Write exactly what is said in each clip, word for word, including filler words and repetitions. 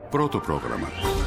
Πρώτο πρόγραμμα.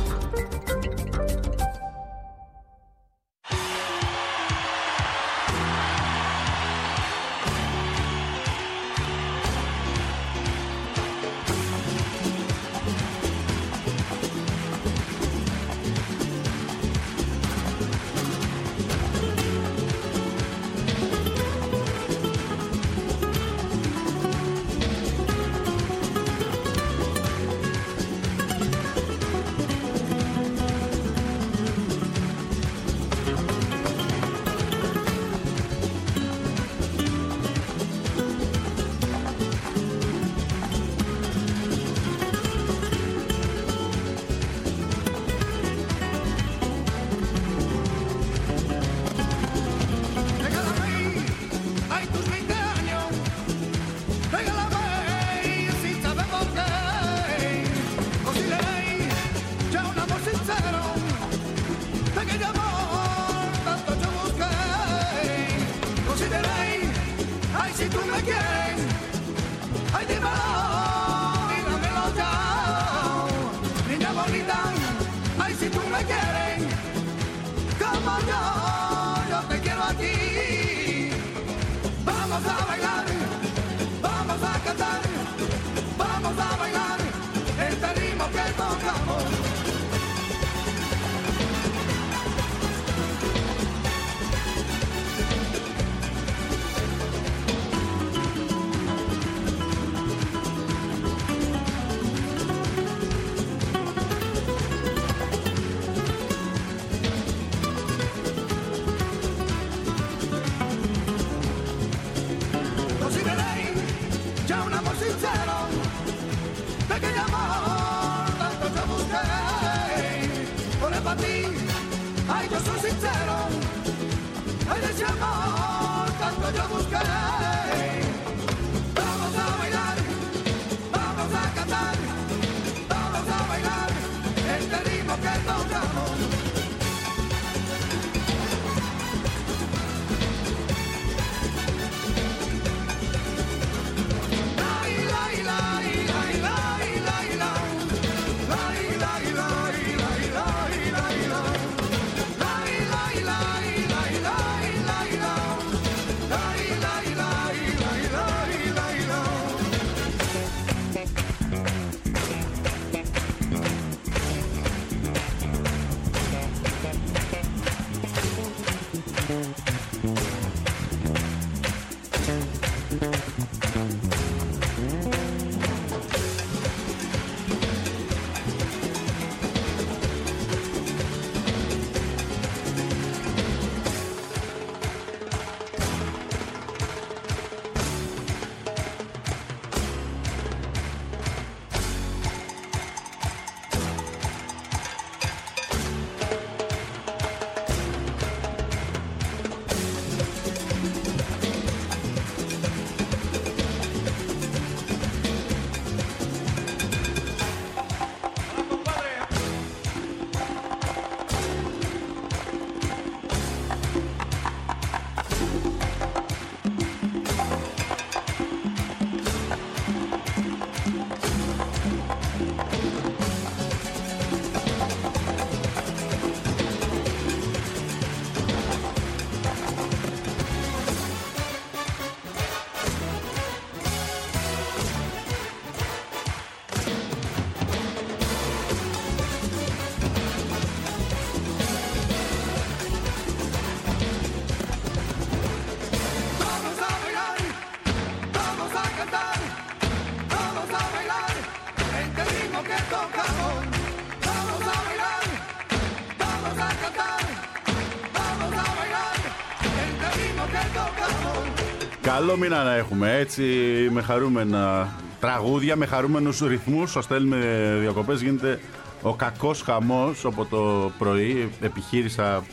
Καλό μήνα να έχουμε, έτσι, με χαρούμενα τραγούδια, με χαρούμενους ρυθμούς. Ως θέλουμε διακοπές γίνεται ο κακός χαμός από το πρωί. Επιχείρησα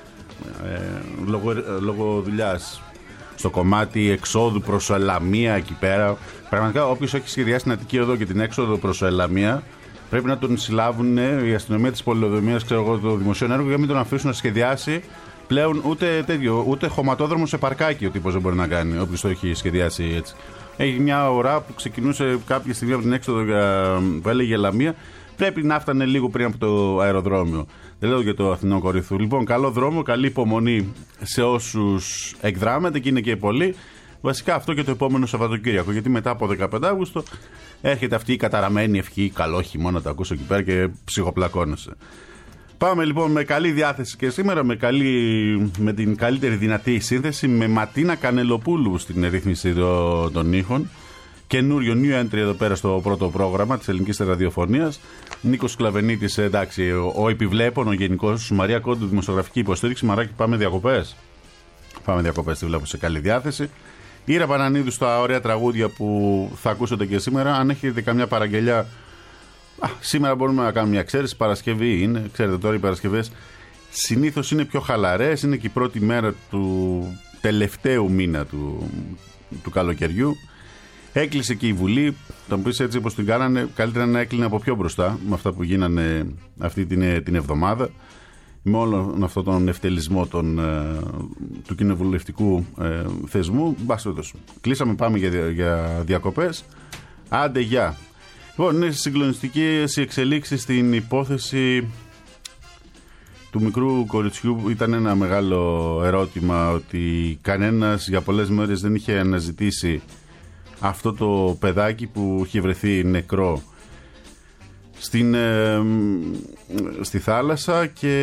ε, λόγω, λόγω δουλειάς στο κομμάτι εξόδου προς Ελαμία εκεί πέρα. Πραγματικά όποιος έχει σχεδιάσει την Αττική Οδό και την έξοδο προς Ελαμία πρέπει να τον συλλάβουν η αστυνομία της πολεοδομίας, ξέρω εγώ, το δημοσίων έργο, για να μην τον αφήσουν να σχεδιάσει πλέον ούτε τέτοιο, ούτε χωματόδρομο σε παρκάκι ο τύπος δεν μπορεί να κάνει, όποιος το έχει σχεδιάσει έτσι. Έχει μια ώρα που ξεκινούσε κάποια στιγμή από την έξοδο που έλεγε Λαμία πρέπει να φτάνε λίγο πριν από το αεροδρόμιο. Δεν λέω για το Αθηνό Κορυθού. Λοιπόν, καλό δρόμο, καλή υπομονή σε όσους εκδράμετε και είναι και πολλοί. Βασικά αυτό και το επόμενο Σαββατοκύριακο. Γιατί μετά από δεκαπέντε Αυγούστου έρχεται αυτή η καταραμένη ευχή. Καλό χειμώνα, το ακούσω εκεί πέρα και ψυχοπλακώνεσαι. Πάμε λοιπόν με καλή διάθεση και σήμερα, με, καλή, με την καλύτερη δυνατή σύνθεση, με Ματίνα Κανελοπούλου στην ρύθμιση των ήχων. Καινούριο new entry εδώ πέρα στο πρώτο πρόγραμμα της ελληνικής ραδιοφωνίας. Νίκος Κλαβενίτης, εντάξει, ο, ο επιβλέπων, ο γενικός. Μαρία Κόντου, δημοσιογραφική υποστήριξη. Μαράκι, πάμε διακοπές. Πάμε διακοπές, τη βλέπω σε καλή διάθεση. Ήρα Πανανίδου στα ωραία τραγούδια που θα ακούσετε και σήμερα. Αν έχετε καμιά παραγγελιά, α, σήμερα μπορούμε να κάνουμε μια εξαίρεση. Παρασκευή είναι, ξέρετε τώρα οι Παρασκευές συνήθως είναι πιο χαλαρές. Είναι και η πρώτη μέρα του τελευταίου μήνα του, του καλοκαιριού. Έκλεισε και η Βουλή. Θα μου πεις έτσι όπως την κάνανε, καλύτερα να έκλεινε από πιο μπροστά με αυτά που γίνανε αυτή την, την εβδομάδα. Με όλο αυτόν τον ευτελισμό τον, ε, του κοινοβουλευτικού ε, θεσμού. Μπάστοτος. Κλείσαμε, πάμε για, για διακοπές. Άντε, γεια. Λοιπόν, είναι συγκλονιστικές οι εξελίξεις στην υπόθεση του μικρού κοριτσιού. Ήταν ένα μεγάλο ερώτημα ότι κανένας για πολλές μέρες δεν είχε αναζητήσει αυτό το παιδάκι που είχε βρεθεί νεκρό στην, ε, στη θάλασσα και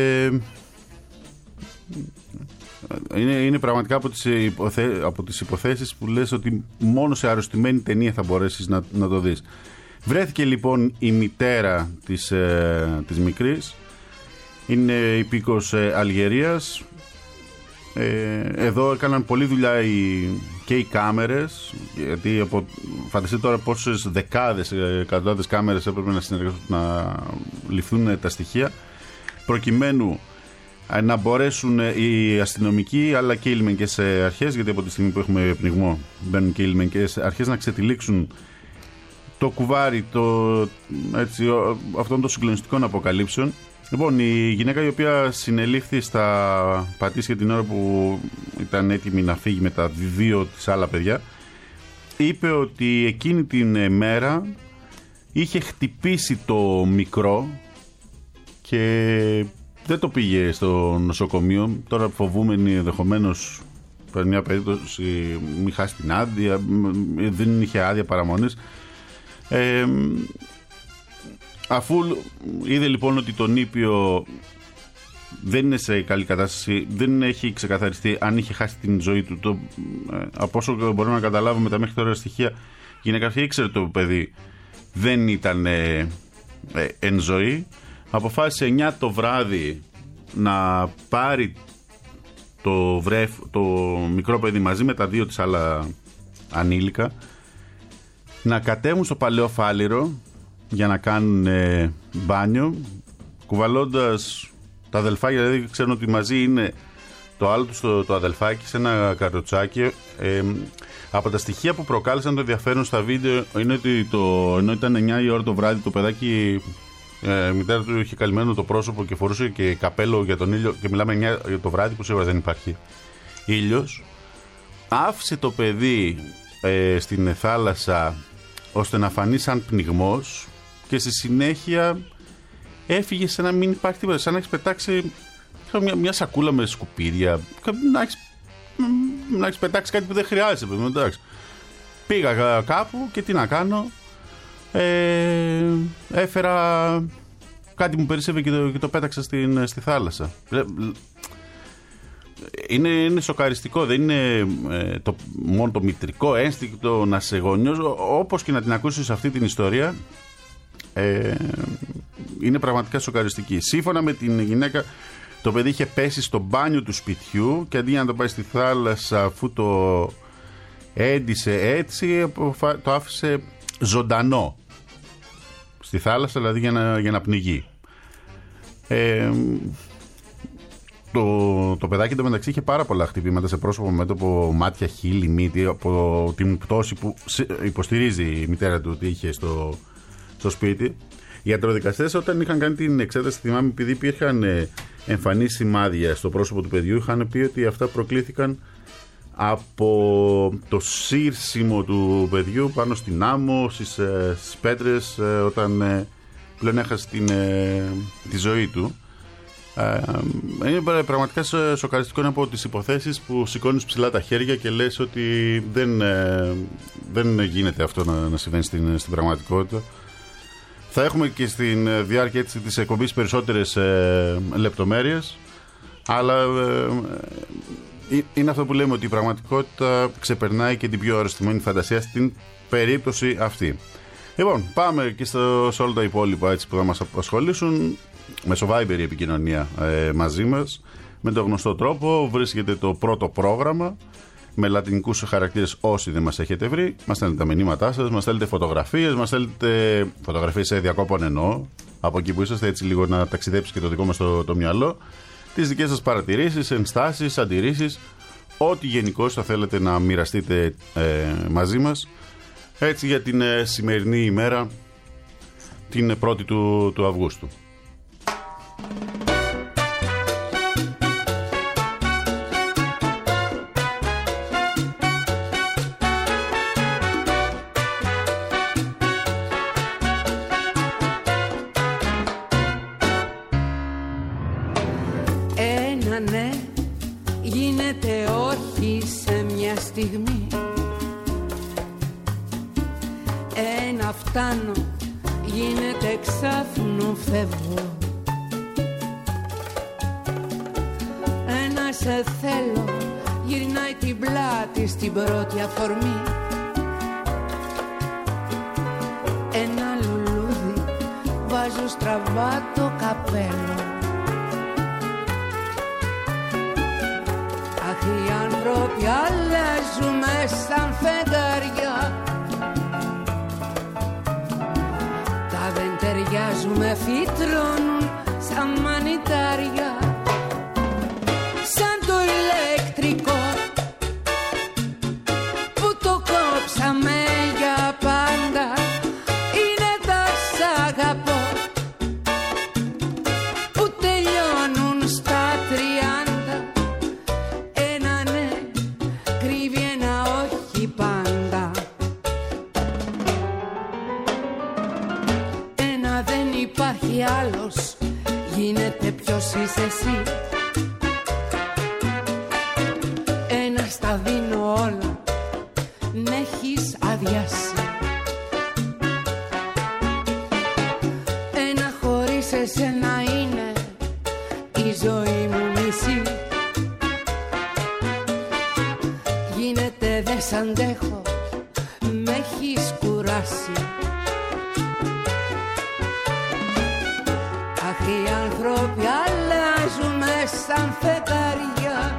είναι, είναι πραγματικά από τις, υποθέ, από τις υποθέσεις που λες ότι μόνο σε αρρωστημένη ταινία θα μπορέσεις να, να το δεις. Βρέθηκε λοιπόν η μητέρα της, ε, της μικρής, είναι υπήκος ε, Αλγερίας. Ε, εδώ έκαναν πολλή δουλειά οι, και οι κάμερες, γιατί από, φανταστείτε τώρα πόσες δεκάδες, εκατοντάδες κάμερες έπρεπε να συνεργαστούν να ληφθούν τα στοιχεία προκειμένου να μπορέσουν οι αστυνομικοί αλλά και οι λιμενικές αρχές, γιατί από τη στιγμή που έχουμε πνιγμό μπαίνουν και οι λιμενικές αρχές, να ξετυλίξουν το κουβάρι το, έτσι, αυτών των συγκλονιστικών αποκαλύψεων. Λοιπόν, η γυναίκα η οποία συνελήφθη στα Πατήσια την ώρα που ήταν έτοιμη να φύγει με τα δύο της άλλα παιδιά, είπε ότι εκείνη την μέρα είχε χτυπήσει το μικρό και δεν το πήγε στο νοσοκομείο. Τώρα φοβούμενοι ενδεχομένως μια περίπτωση μη χάσει την άδεια, δεν είχε άδεια παραμονής. Ε, Αφού είδε λοιπόν ότι το νήπιο δεν είναι σε καλή κατάσταση, δεν έχει ξεκαθαριστεί αν είχε χάσει την ζωή του, το, ε, από όσο μπορούμε να καταλάβουμε τα μέχρι τώρα στοιχεία, η γυναίκα αυτή ήξερε το παιδί δεν ήταν ε, ε, εν ζωή. Αποφάσισε εννιά το βράδυ να πάρει το, βρεφ, το μικρό παιδί μαζί με τα δύο της άλλα ανήλικα, να κατέβουν στο Παλαιό Φάληρο για να κάνουν ε, μπάνιο, κουβαλώντας τα αδελφάκια, δηλαδή ξέρουν ότι μαζί είναι το άλλο του το, το αδελφάκι σε ένα καροτσάκι. Ε, από τα στοιχεία που προκάλεσαν το ενδιαφέρον στα βίντεο είναι ότι το, ενώ ήταν εννιά η ώρα το βράδυ, το παιδάκι, ε, η μητέρα του είχε καλυμμένο το πρόσωπο και φορούσε και καπέλο για τον ήλιο, και μιλάμε εννιά το βράδυ που σίγουρα δεν υπάρχει ήλιος. Άφησε το παιδί ε, στην θάλασσα ώστε να φανεί σαν πνιγμός και στη συνέχεια έφυγε σαν να μην υπάρχει τίποτα, σαν να έχει πετάξει μια, μια σακούλα με σκουπίδια, να έχεις, να έχεις πετάξει κάτι που δεν χρειάζεται. Εντάξει. Πήγα κάπου και τι να κάνω, ε, έφερα κάτι μου περισσεύει και το, και το πέταξα στην, στη θάλασσα. Είναι, είναι σοκαριστικό, δεν είναι ε, το, μόνο το μητρικό ένστικτο να σε γονιός, όπως και να την ακούσεις αυτή την ιστορία, ε, είναι πραγματικά σοκαριστική. Σύμφωνα με την γυναίκα, το παιδί είχε πέσει στο μπάνιο του σπιτιού και αντί να το πάει στη θάλασσα, αφού το έντυσε έτσι, το άφησε ζωντανό στη θάλασσα, δηλαδή για να, για να πνιγεί. Ε, Το, το παιδάκι εντωμεταξύ είχε πάρα πολλά χτυπήματα σε πρόσωπο, μέτωπο, μάτια, χείλη, μύτη, από την πτώση που υποστηρίζει η μητέρα του ότι είχε στο, στο σπίτι. Οι ιατροδικαστές, όταν είχαν κάνει την εξέταση, θυμάμαι, επειδή υπήρχαν εμφανή σημάδια στο πρόσωπο του παιδιού, είχαν πει ότι αυτά προκλήθηκαν από το σύρσιμο του παιδιού πάνω στην άμμο, στις, στις πέτρες, όταν πλέον έχασε την, ε, τη ζωή του. Ε, είναι πραγματικά σοκαριστικό να από τις υποθέσεις που σηκώνεις ψηλά τα χέρια και λες ότι δεν, ε, δεν γίνεται αυτό να, να συμβαίνει στην, στην πραγματικότητα. Θα έχουμε και στην διάρκεια έτσι, της εκπομπής περισσότερες ε, λεπτομέρειες, αλλά ε, ε, είναι αυτό που λέμε ότι η πραγματικότητα ξεπερνάει και την πιο αρρωστημένη φαντασία στην περίπτωση αυτή. Λοιπόν, πάμε και στο, σε όλα τα υπόλοιπα έτσι, που θα μας απασχολήσουν. Μέσω Viber η επικοινωνία ε, μαζί μας. Με τον γνωστό τρόπο βρίσκεται το πρώτο πρόγραμμα με λατινικούς χαρακτήρες όσοι δεν μας έχετε βρει. Μας στέλνετε τα μηνύματά σας, μας στέλνετε φωτογραφίες, μας στέλνετε φωτογραφίες σε διακόπων εννοώ, από εκεί που είσαστε, έτσι λίγο να ταξιδέψει και το δικό μας το, το μυαλό. Τις δικές σας παρατηρήσεις, ενστάσεις, αντιρρήσεις, ό,τι γενικώς θα θέλετε να μοιραστείτε ε, μαζί μας. Έτσι για την ε, σημερινή ημέρα, την πρώτη του, του Αυγούστου. Ένα ναι γίνεται όχι σε μια στιγμή. Ένα φτάνω γίνεται ξάφνου φεύγω. Ένα σε θέλω γυρνάει την πλάτη στην πρώτη αφορμή. Ένα λουλούδι βάζω στραβά το καπέλο. Αχ, οι άνθρωποι αλλάζουμε σαν φεγγαριά. Τα δεν ταιριάζουμε φυτρώνουν σαν μανιτάρια. Σαν το ηλεκτρικό που το κόψαμε για πάντα. Είναι τα σ' αγαπώ που τελειώνουν στα τριάντα. Ένα ναι κρύβει ένα όχι πάντα. Ένα δεν υπάρχει άλλος, γίνεται ποιος είσαι εσύ. Ένα στα δίνω όλα, μ' έχεις αδειάσει. Ένα χωρίς εσένα είναι η ζωή μου μισή. Γίνεται δεν σ' αντέχω, μ' έχεις κουράσει. Αχ, οι άνθρωποι αλλάζουμε σαν φεγγαριά.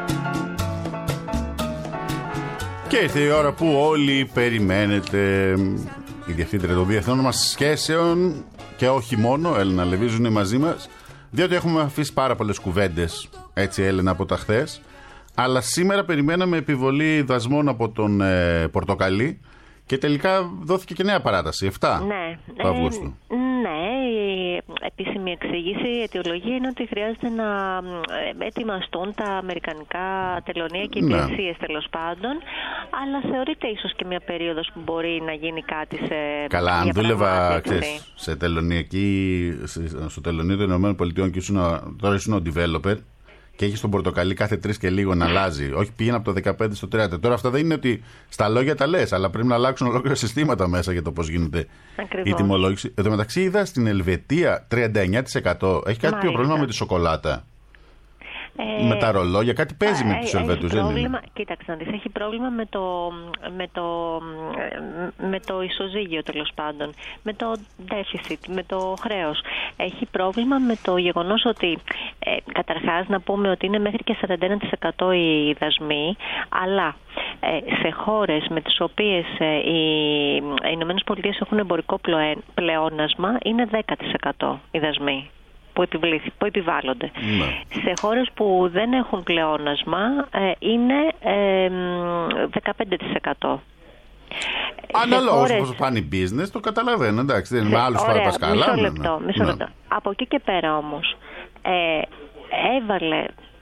Και ήρθε η ώρα που όλοι περιμένετε. Η διευθύντρια των διεθνών μας σχέσεων και όχι μόνο, Έλενα Λεβίζου, είναι μαζί μας. Διότι έχουμε αφήσει πάρα πολλές κουβέντες, έτσι Έλενα, από τα χθες. Αλλά σήμερα περιμέναμε επιβολή δασμών από τον ε, Πορτοκαλί και τελικά δόθηκε και νέα παράταση, επτά ναι, του Αυγούστου. Ε, ναι, η επίσημη εξήγηση, η αιτιολογία είναι ότι χρειάζεται να ετοιμαστούν τα αμερικανικά τελωνία και υπηρεσίες, ναι, τέλος πάντων, αλλά θεωρείται ίσως και μια περίοδος που μπορεί να γίνει κάτι σε. Καλά, αν δούλευα ξέρεις, σε τελωνιακή, στο τελωνίο των ΗΠΑ και ήσουν, τώρα ήσουν ο developer και έχει τον Πορτοκαλί κάθε τρεις και λίγο να αλλάζει. Όχι, πήγαινε από το δεκαπέντε στο τριάντα. Τώρα αυτά δεν είναι ότι στα λόγια τα λες, αλλά πρέπει να αλλάξουν ολόκληρα συστήματα μέσα για το πώς γίνεται ακριβώς η τιμολόγηση. Εν τω μεταξύ, είδα στην Ελβετία τριάντα εννέα τοις εκατό. Έχει κάτι πιο πρόβλημα με τη σοκολάτα. Ε, με τα ρολόγια, κάτι παίζει ε, με τους Ελβετούς, δεν είναι? Κοίταξε να δεις, έχει πρόβλημα με το, με το, με το ισοζύγιο, τέλος πάντων, με το deficit, με το χρέος. Έχει πρόβλημα με το γεγονός ότι, ε, καταρχάς να πούμε ότι είναι μέχρι και σαράντα ένα τοις εκατό οι δασμοί, αλλά ε, σε χώρες με τις οποίες ε, οι, οι Ηνωμένες Πολιτείες έχουν εμπορικό πλεόνασμα είναι δέκα τοις εκατό οι δασμοί που, που επιβάλλονται. Ναι. Σε χώρες που δεν έχουν πλεόνασμα ε, είναι ε, δεκαπέντε τοις εκατό. Αναλόγως χώρες... πώς πάνε οι business, το καταλαβαίνω, εντάξει, δεν είναι με άλλους ωραία, πασκάλα. Μισό λεπτό, μισό ναι. λεπτό. Από εκεί και πέρα όμως, ε, έβαλε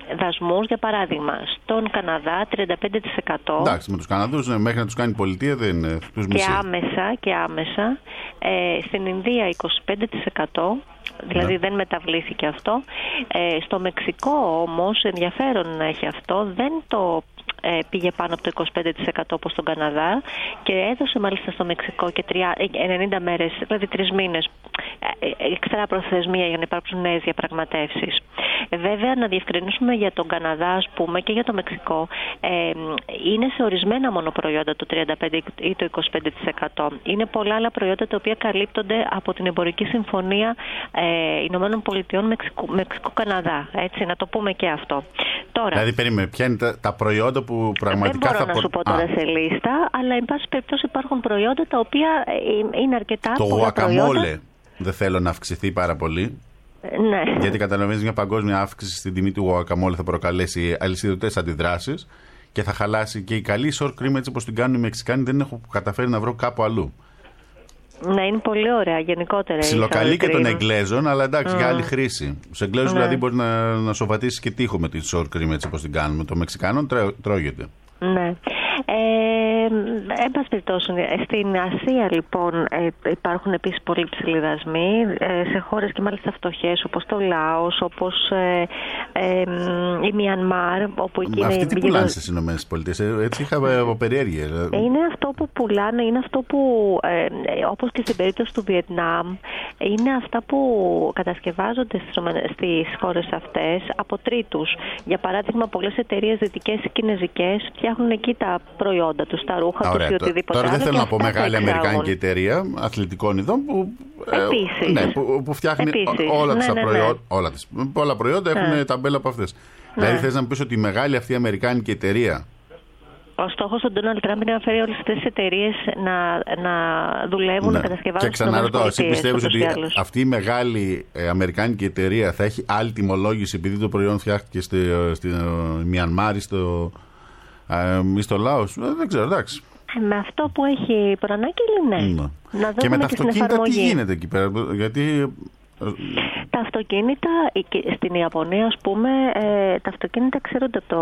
δασμούς, για παράδειγμα, στον Καναδά τριάντα πέντε τοις εκατό. Εντάξει, με τους Καναδούς μέχρι να τους κάνει πολιτεία δεν είναι. Τους και άμεσα, και άμεσα. Ε, στην Ινδία είκοσι πέντε τοις εκατό. Δηλαδή ναι. δεν μεταβλήθηκε αυτό. Ε, στο Μεξικό όμως, ενδιαφέρον να έχει αυτό, δεν το ε, πήγε πάνω από το είκοσι πέντε τοις εκατό όπως στον Καναδά και έδωσε μάλιστα στο Μεξικό και ενενήντα μέρες, δηλαδή τρεις μήνες εξτρά προθεσμία για να υπάρξουν νέες διαπραγματεύσεις. Ε, βέβαια, να διευκρινίσουμε για τον Καναδά, ας πούμε, και για το Μεξικό, ε, είναι σε ορισμένα μόνο προϊόντα το τριάντα πέντε ή το είκοσι πέντε τοις εκατό. Είναι πολλά άλλα προϊόντα τα οποία καλύπτονται από την εμπορική συμφωνία ε, Ηνωμένων Πολιτειών Μεξικού, Μεξικού-Καναδά. Έτσι, να το πούμε και αυτό. Τώρα, δηλαδή, περίμενε, ποια είναι τα, τα προϊόντα που πραγματικά δεν μπορώ θα... να σου πω τώρα Α. σε λίστα, αλλά εν πάση περιπτώσει υπάρχουν προϊόντα τα οποία είναι αρκετά το πολλά προϊόντα. Το γουακαμόλε δεν θέλω να αυξηθεί πάρα πολύ. Ναι. Γιατί καταλαβαίνεις, μια παγκόσμια αύξηση στην τιμή του γουακαμόλε θα προκαλέσει αλυσιδωτές αντιδράσεις και θα χαλάσει και η καλή sour cream έτσι όπως την κάνουν οι Μεξικάνοι δεν έχω καταφέρει να βρω κάπου αλλού. Ναι, είναι πολύ ωραία γενικότερα. Ψιλοκαλή και των Εγγλέζων, αλλά εντάξει, mm. για άλλη χρήση. Στους Εγγλέζους ναι. δηλαδή μπορεί να, να σοβατήσεις και τείχο με τη sour cream έτσι όπως την κάνουμε. Το Μεξικάνο τρώγεται. Ναι. Ε, εν πάση περιπτώσει, στην Ασία λοιπόν ε, υπάρχουν επίσης πολύ ψηλοί δασμοί ε, σε χώρες και μάλιστα φτωχές όπως το Λάος, όπως ε, ε, η Μιανμάρ, όπου εκεί αυτή είναι... τι πουλάνε στις Ηνωμένες Πολιτείες, έτσι είχα από περιέργεια. Είναι αυτό που πουλάνε, είναι αυτό που ε, όπως και στην περίπτωση του Βιετνάμ, είναι αυτά που κατασκευάζονται στις χώρες αυτές από τρίτους. Για παράδειγμα, πολλές εταιρείες δυτικές ή κινεζικές φτιάχνουν εκεί τα προϊόντα τους, τα ρούχα τους ή οτιδήποτε. Τώρα δεν θέλω να πω μεγάλη εξάγουν. αμερικάνικη εταιρεία αθλητικών ειδών που, Επίσης. ε, ναι, που, που φτιάχνει Επίσης. όλα ναι, τις ναι, προϊόντα. Ναι. Όλα τις, πολλά προϊόντα έχουν ναι. ταμπέλα από αυτές. Ναι. Δηλαδή θες να μου πεις ότι η μεγάλη αυτή αμερικάνικη εταιρεία. Ο στόχος του Ντόναλντ Τραμπ είναι να φέρει όλες αυτές τις εταιρείες να, να δουλεύουν, ναι. να κατασκευάζουν. Και ξαναρωτώ, εσύ πιστεύεις ότι αυτή η μεγάλη ε, αμερικάνικη εταιρεία θα έχει άλλη τιμολόγηση επειδή το προϊόν φτιάχτηκε στη, στη Μιανμάρ ή στο, ε, στο Λάος? Ε, δεν ξέρω, εντάξει. Με αυτό που έχει προανάγγελει, ναι. ναι. Να και με τα και αυτοκίνητα τι γίνεται εκεί πέρα, γιατί... Τα αυτοκίνητα στην Ιαπωνία, ας πούμε, ε, τα αυτοκίνητα ξέρονται το...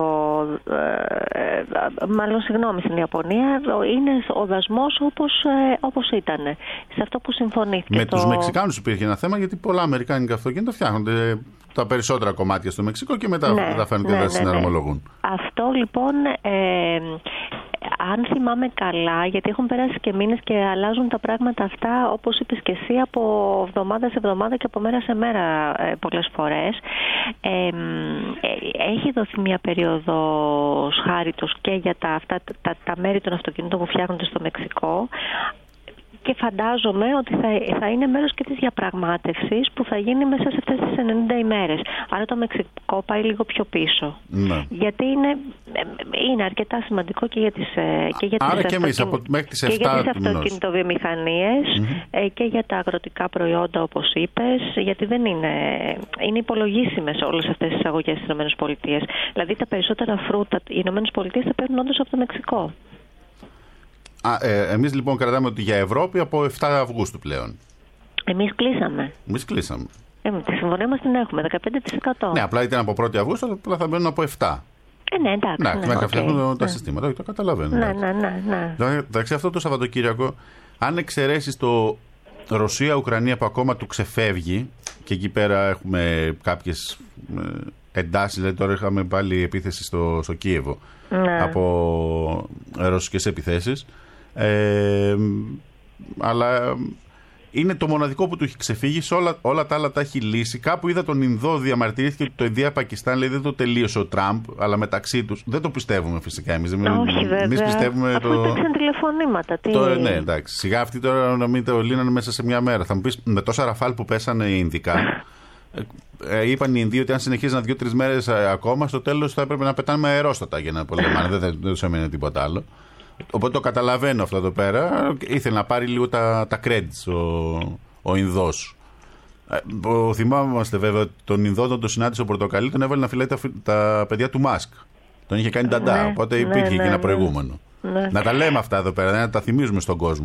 Ε, μάλλον, συγγνώμη, στην Ιαπωνία είναι ο δασμός όπως, ε, όπως ήταν. Σε αυτό που συμφωνήθηκε. Με το... τους Μεξικάνους υπήρχε ένα θέμα, γιατί πολλά αμερικάνικα αυτοκίνητα φτιάχνονται τα περισσότερα κομμάτια στο Μεξικό και μετά ναι, τα φαίνονται ναι, να ναι, συναρμολογούν. Ναι. Αυτό λοιπόν... Ε, αν θυμάμαι καλά, γιατί έχουν περάσει και μήνες και αλλάζουν τα πράγματα αυτά, όπως είπες και εσύ, από εβδομάδα σε εβδομάδα και από μέρα σε μέρα ε, πολλές φορές. Ε, ε, έχει δοθεί μια περίοδος χάριτος και για τα, αυτά, τα, τα μέρη των αυτοκινήτων που φτιάχνονται στο Μεξικό. Και φαντάζομαι ότι θα, θα είναι μέρος και της διαπραγμάτευσης που θα γίνει μέσα σε αυτές τις ενενήντα ημέρες. Άρα το Μεξικό πάει λίγο πιο πίσω. Ναι. Γιατί είναι, είναι αρκετά σημαντικό και για τις, και για Άρα τις, και εμείς, από, μέχρι τις εφτά και για τις αυτοκινητοβιομηχανίες mm-hmm. και για τα αγροτικά προϊόντα, όπως είπες, γιατί δεν είναι, είναι υπολογίσιμες όλες αυτές τις εισαγωγές στις ΗΠΑ. Δηλαδή τα περισσότερα φρούτα οι ΗΠΑ θα παίρνουν όντως από το Μεξικό. Α, ε, εμείς λοιπόν κρατάμε ότι για Ευρώπη από εφτά Αυγούστου πλέον. Εμείς κλείσαμε. Εμείς κλείσαμε. Ε, τη συμφωνία μας την έχουμε, δεκαπέντε τοις εκατό. Ναι, απλά ήταν από πρώτη Αυγούστου, απλά θα μπαίνουν από εφτά. Ε, ναι, εντάξει. Ναι, ναι, να φτιάχνουν okay, τα ναι. συστήματα, όχι, το καταλαβαίνω. Ναι, ναι, ναι, ναι. Εντάξει, αυτό το Σαββατοκύριακο, αν εξαιρέσεις το Ρωσία-Ουκρανία που ακόμα του ξεφεύγει, και εκεί πέρα έχουμε κάποιες εντάσεις, δηλαδή τώρα είχαμε πάλι επίθεση στο, στο Κίεβο ναι. από ρωσικές επιθέσεις. Ε, αλλά είναι το μοναδικό που του έχει ξεφύγει. Σε όλα, όλα τα άλλα τα έχει λύσει. Κάπου είδα τον Ινδό διαμαρτυρήθηκε ότι το Ινδία-Πακιστάν λέει δεν το τελείωσε ο Τραμπ, αλλά μεταξύ τους δεν το πιστεύουμε φυσικά εμείς. Όχι, βέβαια. Εμείς πιστεύουμε. Αφού το... υπήρξαν τηλεφωνήματα. Τι... Το, ναι, εντάξει. Σιγά αυτοί τώρα να μην το λύνανε μέσα σε μια μέρα. Θα μου πεις με τόσα ραφάλ που πέσανε οι Ινδικά. Ε, είπαν οι Ινδοί ότι αν συνεχίζαν δύο-τρεις μέρες ακόμα, στο τέλος θα έπρεπε να πετάνε με αερόστατα για να πολεμάνε. δεν, δεν τους έμεινε τίποτα άλλο. Οπότε το καταλαβαίνω αυτό εδώ πέρα. Ήθελε να πάρει λίγο τα, τα credits ο, ο Ινδός. Ε, θυμάμαστε βέβαια τον Ινδό, τον το συνάντησε ο Πορτοκαλί, τον έβαλε να φυλάει τα, τα παιδιά του Μάσκ. Τον είχε κάνει ταντά. Ναι, οπότε υπήρχε ναι, και ένα ναι, προηγούμενο. Ναι. Να τα λέμε αυτά εδώ πέρα, να τα θυμίζουμε στον κόσμο.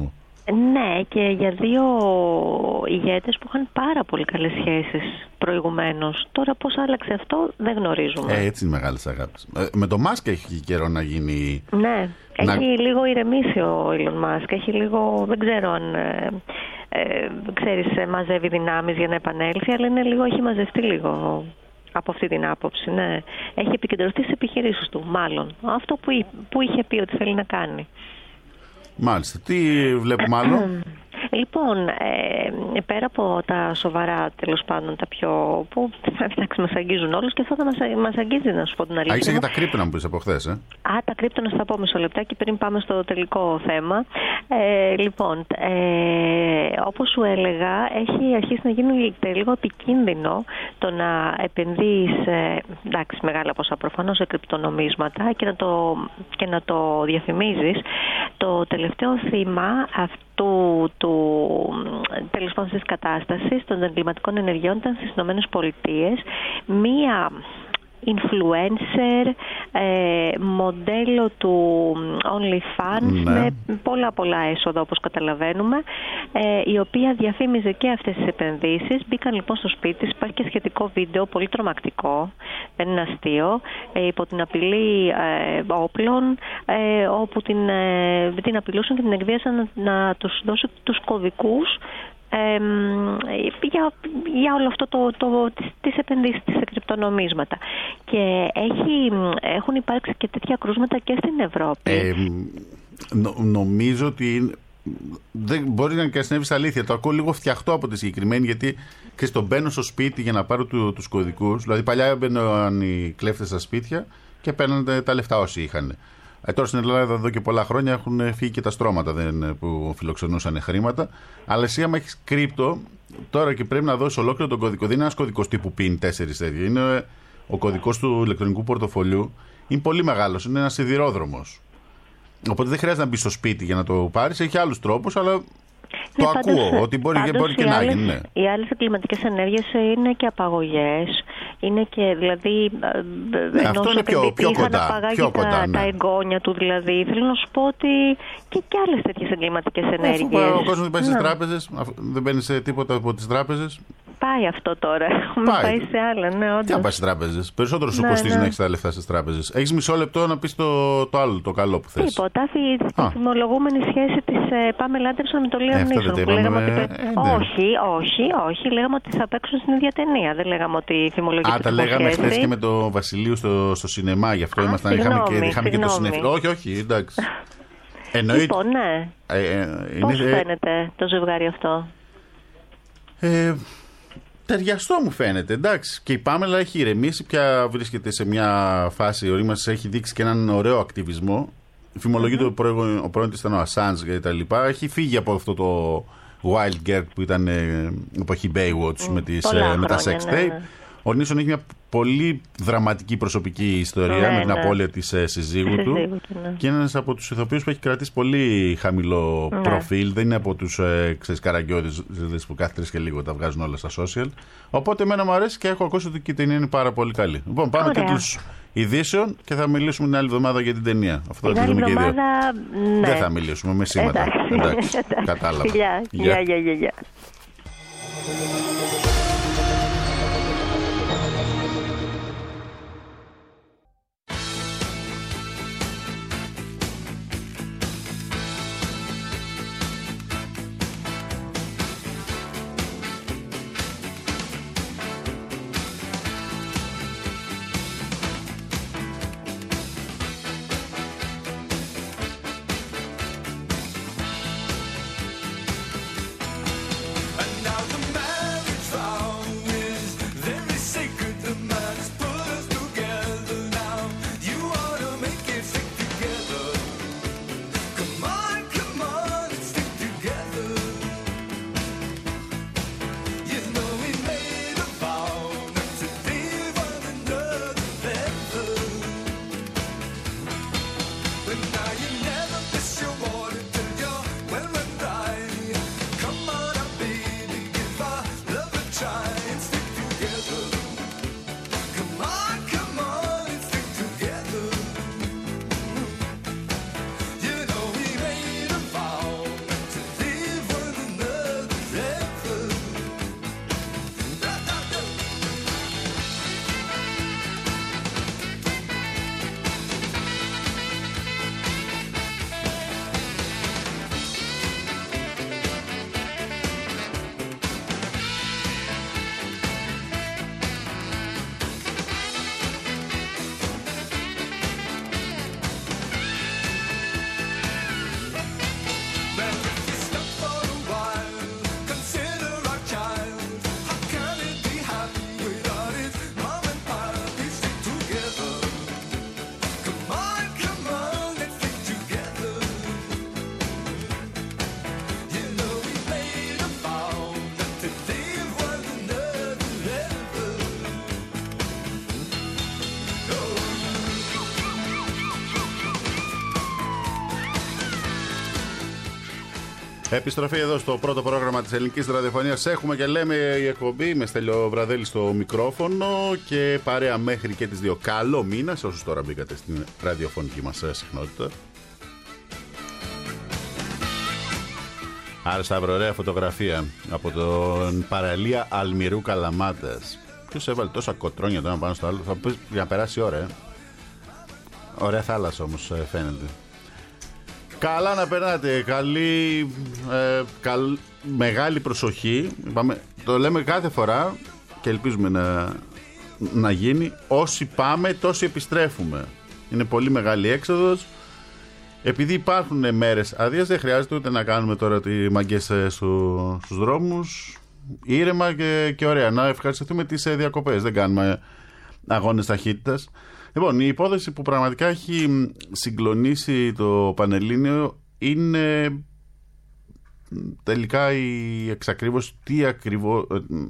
Ναι, και για δύο ηγέτες που είχαν πάρα πολύ καλές σχέσεις προηγουμένως. Τώρα πώς άλλαξε αυτό δεν γνωρίζουμε. Ε, έτσι είναι μεγάλες αγάπες. Ε, με το Μάσκ έχει καιρό να γίνει... Ναι, να... έχει λίγο ηρεμήσει ο Elon Musk. Έχει λίγο, δεν ξέρω αν ε, ε, ξέρεις, μαζεύει δυνάμεις για να επανέλθει, αλλά είναι λίγο, έχει μαζευτεί λίγο από αυτή την άποψη. Ναι. Έχει επικεντρωθεί στις επιχειρήσεις του, μάλλον. Αυτό που, που είχε πει ότι θέλει να κάνει. Μάλιστα. Τι βλέπουμε άλλο? Λοιπόν, ε, πέρα από τα σοβαρά, τέλος πάντων, τα πιο. Που εντάξει, μας αγγίζουν όλους και αυτό θα μας, μας αγγίζει, να σου πω την αλήθεια. Άρχισε και τα κρύπτο να μου πεις από χθες, ε. Α, τα κρύπτο να στα πω μισό λεπτάκι πριν πάμε στο τελικό θέμα. Ε, λοιπόν, ε, όπως σου έλεγα, έχει αρχίσει να γίνει λίγο επικίνδυνο το να επενδύεις, ε, εντάξει, μεγάλα ποσά προφανώς σε κρυπτονομίσματα και να το, και να το διαφημίζεις. Το τελευταίο θύμα αυτού του τέλος πάντων της κατάστασης των εγκληματικών ενεργειών ήταν στις Ηνωμένες Πολιτείες. Μία influencer, ε, μοντέλο του OnlyFans, ναι, με πολλά πολλά έσοδα όπως καταλαβαίνουμε, ε, η οποία διαφήμιζε και αυτές τις επενδύσεις. Μπήκαν λοιπόν στο σπίτι της, υπάρχει και σχετικό βίντεο, πολύ τρομακτικό, δεν είναι αστείο, ε, υπό την απειλή ε, όπλων, ε, όπου την, ε, την απειλούσαν και την εκβίασαν να, να τους δώσει τους κωδικούς Ε, για, για όλο αυτό το, το, τις, τις επενδύσεις σε κρυπτονομίσματα. Και έχει, έχουν υπάρξει και τέτοια κρούσματα και στην Ευρώπη. Ε, νο, νομίζω ότι δεν μπορεί να και συνέβη στα αλήθεια. Το ακούω λίγο φτιαχτό από τη συγκεκριμένη, γιατί και τον μπαίνω στο σπίτι για να πάρω του, τους κωδικούς. Δηλαδή παλιά μπαίναν οι κλέφτες στα σπίτια και παίρναν τα λεφτά όσοι είχαν. Ε, τώρα στην Ελλάδα εδώ και πολλά χρόνια έχουν φύγει και τα στρώματα δεν, που φιλοξενούσαν χρήματα. Αλλά εσύ άμα έχεις κρύπτο, τώρα και πρέπει να δώσεις ολόκληρο τον κωδικό. Δεν είναι ένας κωδικός τύπου πιν τέσσερις τέτοια. Είναι ο κωδικός του ηλεκτρονικού πορτοφολιού. Είναι πολύ μεγάλος. Είναι ένας σιδηρόδρομος. Οπότε δεν χρειάζεται να μπει στο σπίτι για να το πάρεις. Έχει άλλους τρόπους, αλλά ναι, το πάντως, ακούω ότι μπορεί, πάντως, μπορεί και να γίνει. Ναι. Οι άλλες εγκληματικές ενέργειες είναι και απαγωγές. Είναι και δηλαδή. Ναι, αυτό είναι πιο, πιο κοντά. Πιο κοντά τα, ναι. τα εγγόνια του δηλαδή. Θέλω να σου πω ότι και, και άλλες τέτοιες εγκληματικές ενέργειες. Ναι, ο κόσμος δεν πάει στις τράπεζες, δεν μπαίνει σε τίποτα από τις τράπεζες. Πάει αυτό τώρα. Έχουμε πάει. πάει σε άλλα, ναι, όντως. Τι να πάει στις τράπεζες. Περισσότερο σου ναι, κοστίζει ναι. να έχεις τα λεφτά στις τράπεζες. Έχεις μισό λεπτό να πεις το, το άλλο, το καλό που θες. Τίποτα. Τη θυμολογούμενη σχέση της ε, Πάμελα Άντερσον με τον Λίαμ Νίσον. Ε, λέγαμε... ότι... ε, ναι. Όχι, όχι, όχι. Λέγαμε ότι θα παίξουν στην ίδια ταινία. Δεν λέγαμε ότι φημολογείται. Α, τα λέγαμε χθες και με το Βασιλείο στο, στο σινεμά. Γι' αυτό Α, ήμασταν. Συγγνώμη, είχαμε και, είχαμε και το συνεφικό. Όχι, όχι, εντάξει. Εννοεί... Λοιπόν, ναι. Ε, ε, Πώς είναι, φαίνεται το ζευγάρι αυτό? Ε, ταιριαστό μου φαίνεται, εντάξει. Και η Πάμελα έχει ηρεμήσει, πια βρίσκεται σε μια φάση ορίμασης, έχει δείξει και έναν ωραίο ακτιβισμό. Φημολογείται mm-hmm. ότι ο πρώην της ήταν ο Ασάντζ και τα λοιπά. Έχει φύγει από αυτό το Wild Girl που ήταν εποχή Baywatch mm, με, τις, με χρόνια, τα sex tape. Ναι, ναι. Ο Νίσον έχει μια πολύ δραματική προσωπική ιστορία ναι, με την ναι. απώλεια της ε, συζύγου του ναι. και είναι ένας από τους ηθοποιούς που έχει κρατήσει πολύ χαμηλό ναι. προφίλ. Δεν είναι από τους ε, καραγκιώδεις που κάθε τρεις και λίγο τα βγάζουν όλα στα social. Οπότε εμένα μου αρέσει και έχω ακούσει ότι και η ταινία είναι πάρα πολύ καλή. Λοιπόν, πάμε τίτλους ειδήσεων και θα μιλήσουμε την άλλη εβδομάδα για την ταινία. Αυτό την άλλη εβδομάδα, ναι. Δεν θα μιλήσουμε με σήματα. Εντάξει, Εντάξει. Κατάλαβα. Γεια, γεια, γεια, γεια. And now the man Επιστροφή εδώ στο πρώτο πρόγραμμα της ελληνικής ραδιοφωνίας. Έχουμε και λέμε η εκπομπή με Στέλιο Βραδέλη στο μικρόφωνο και παρέα μέχρι και τις δύο. Καλό μήνα σε όσους τώρα μπήκατε στην ραδιοφωνική μας συχνότητα. Άρα Σταύρο, ωραία φωτογραφία από τον παραλία Αλμυρού Καλαμάτας. Ποιος έβαλε τόσα κοτρόνια τώρα πάνω στο άλλο? Θα πεις για να περάσει η ώρα, ε. Ωραία θάλασσα όμως φαίνεται. Καλά να περνάτε, καλή, ε, καλ, μεγάλη προσοχή. Πάμε, το λέμε κάθε φορά και ελπίζουμε να, να γίνει. Όσοι πάμε, τόσοι επιστρέφουμε. Είναι πολύ μεγάλη έξοδος. Επειδή υπάρχουν μέρες άδειας, δεν χρειάζεται ούτε να κάνουμε τώρα τι μαγκές στου, στους δρόμους. Ήρεμα και, και ωραία. Να ευχαριστηθούμε τις διακοπές. Δεν κάνουμε αγώνες ταχύτητας. Λοιπόν, η υπόθεση που πραγματικά έχει συγκλονίσει το Πανελλήνιο είναι τελικά η εξακρίβωση, τι ακριβώς,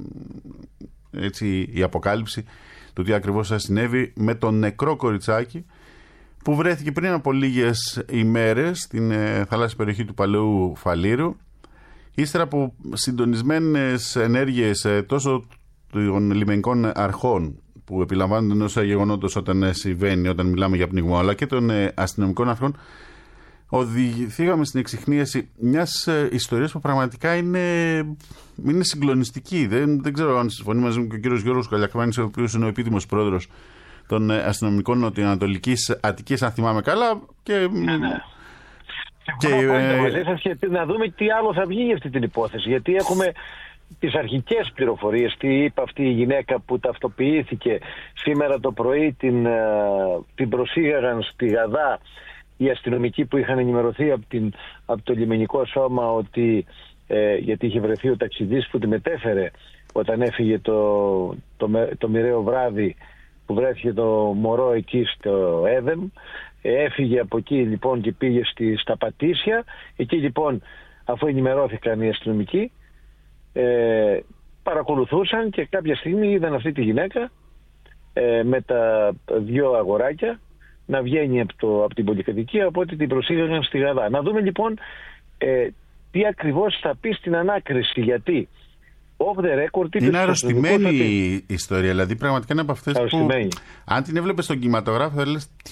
έτσι, η αποκάλυψη του τι ακριβώς συνέβη με τον νεκρό κοριτσάκι που βρέθηκε πριν από λίγες ημέρες στην θαλάσσια περιοχή του Παλαιού Φαλήρου, ύστερα από συντονισμένες ενέργειες τόσο των λιμενικών αρχών που επιλαμβάνονται ενός γεγονότος όταν συμβαίνει, όταν μιλάμε για πνιγμό, αλλά και των αστυνομικών αρχών, οδηγηθήκαμε στην εξιχνίαση μιας ιστορίας που πραγματικά είναι, είναι συγκλονιστική. Δεν, δεν ξέρω αν συμφωνεί μαζί μου και ο κύριος Γιώργος Καλιακμάνης, ο οποίος είναι ο επίτιμος πρόεδρος των αστυνομικών Νοτιοανατολικής Αττικής, αν θυμάμαι καλά. Και, ναι, ναι. και, και, και να δούμε τι άλλο θα βγει για αυτή την υπόθεση. Γιατί έχουμε τις αρχικές πληροφορίες, τι είπε αυτή η γυναίκα που ταυτοποιήθηκε σήμερα το πρωί, την, την προσήγαγαν στη Γαδά οι αστυνομικοί που είχαν ενημερωθεί από, την, από το λιμενικό σώμα ότι, ε, γιατί είχε βρεθεί ο ταξιδής που τη μετέφερε όταν έφυγε το, το, το, το μοιραίο βράδυ που βρέθηκε το μωρό εκεί στο Έδεμ. Ε, έφυγε από εκεί λοιπόν και πήγε στη, στα Πατήσια. Εκεί λοιπόν, αφού ενημερώθηκαν οι αστυνομικοί, Ε, παρακολουθούσαν και κάποια στιγμή είδαν αυτή τη γυναίκα ε, με τα δυο αγοράκια να βγαίνει από, το, από την πολυκατοικία, οπότε την προσήγαγαν στη Γαδά. Να δούμε λοιπόν ε, τι ακριβώς θα πει στην ανάκριση, γιατί off the record είναι αρρωστημένη η ιστορία, δηλαδή πραγματικά είναι από αυτές που αν την έβλεπε στον κινηματογράφο θα λες τι,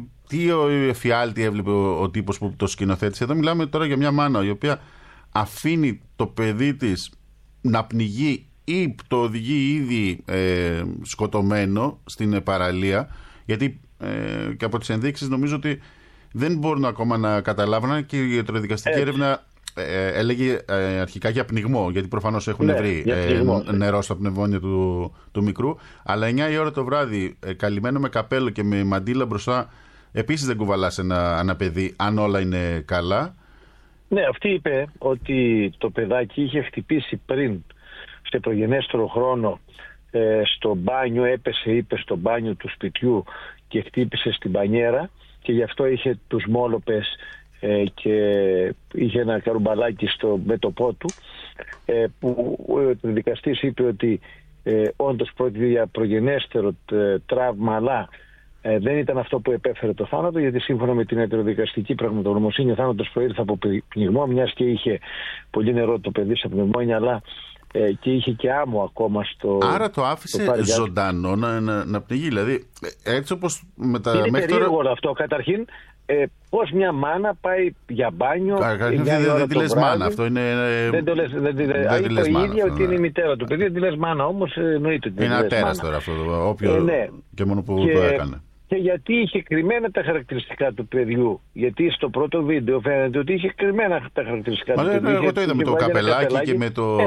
τι εφιάλτη έβλεπε ο, ο τύπος που το σκηνοθέτησε. Εδώ μιλάμε τώρα για μια μάνα η οποία αφήνει το παιδί της να πνιγεί ή το οδηγεί ήδη ε, σκοτωμένο στην παραλία, γιατί ε, και από τις ενδείξεις νομίζω ότι δεν μπορούν ακόμα να καταλάβουν, και η ιατροδικαστική έρευνα ε, έλεγε ε, αρχικά για πνιγμό, γιατί προφανώς έχουν ναι, βρει ε, νερό στα πνευμόνια του, του μικρού, αλλά εννιά η ώρα το βράδυ ε, καλυμμένο με καπέλο και με μαντίλα μπροστά, επίσης δεν κουβαλάς ένα, ένα παιδί αν όλα είναι καλά. Ναι, αυτή είπε ότι το παιδάκι είχε χτυπήσει πριν σε προγενέστερο χρόνο ε, στο μπάνιο, έπεσε είπε στο μπάνιο του σπιτιού και χτύπησε στην μπανιέρα και γι' αυτό είχε τους μόλοπες ε, και είχε ένα καρουμπαλάκι στο μέτωπό του ε, που ο δικαστής είπε ότι ε, όντως πρόκειται για προγενέστερο τραύμα, αλλά Ε, δεν ήταν αυτό που επέφερε το θάνατο, γιατί σύμφωνα με την ιατροδικαστική πραγματογνωμοσύνη ο θάνατος προήλθε από πνιγμό, μιας και είχε πολύ νερό το παιδί στα πνευμόνια, αλλά ε, και είχε και άμμο ακόμα στο. Άρα το άφησε το ζωντανό να, να, να πνιγεί, δηλαδή έτσι όπως με τα. Είναι περίεργο τώρα... αυτό. Καταρχήν, ε, πώς μια μάνα πάει για μπάνιο. Καταρχήν δεν, δεν τη λες μάνα, αυτό είναι. Δεν το λες, δεν, δεν, δεν τη λες μάνα. Η ίδια αυτό, ότι ναι. Είναι η μητέρα του παιδί, δεν τη λες μάνα, όμως εννοείται ότι. Είναι ατέρας τώρα αυτό, όποιο ε, ναι. Και μόνο που και... το έκανε. Και γιατί είχε κρυμμένα τα χαρακτηριστικά του παιδιού. Γιατί στο πρώτο βίντεο φαίνεται ότι είχε κρυμμένα τα χαρακτηριστικά Μα, του παιδιού. Εγώ το είδα με το καπελάκι και με το.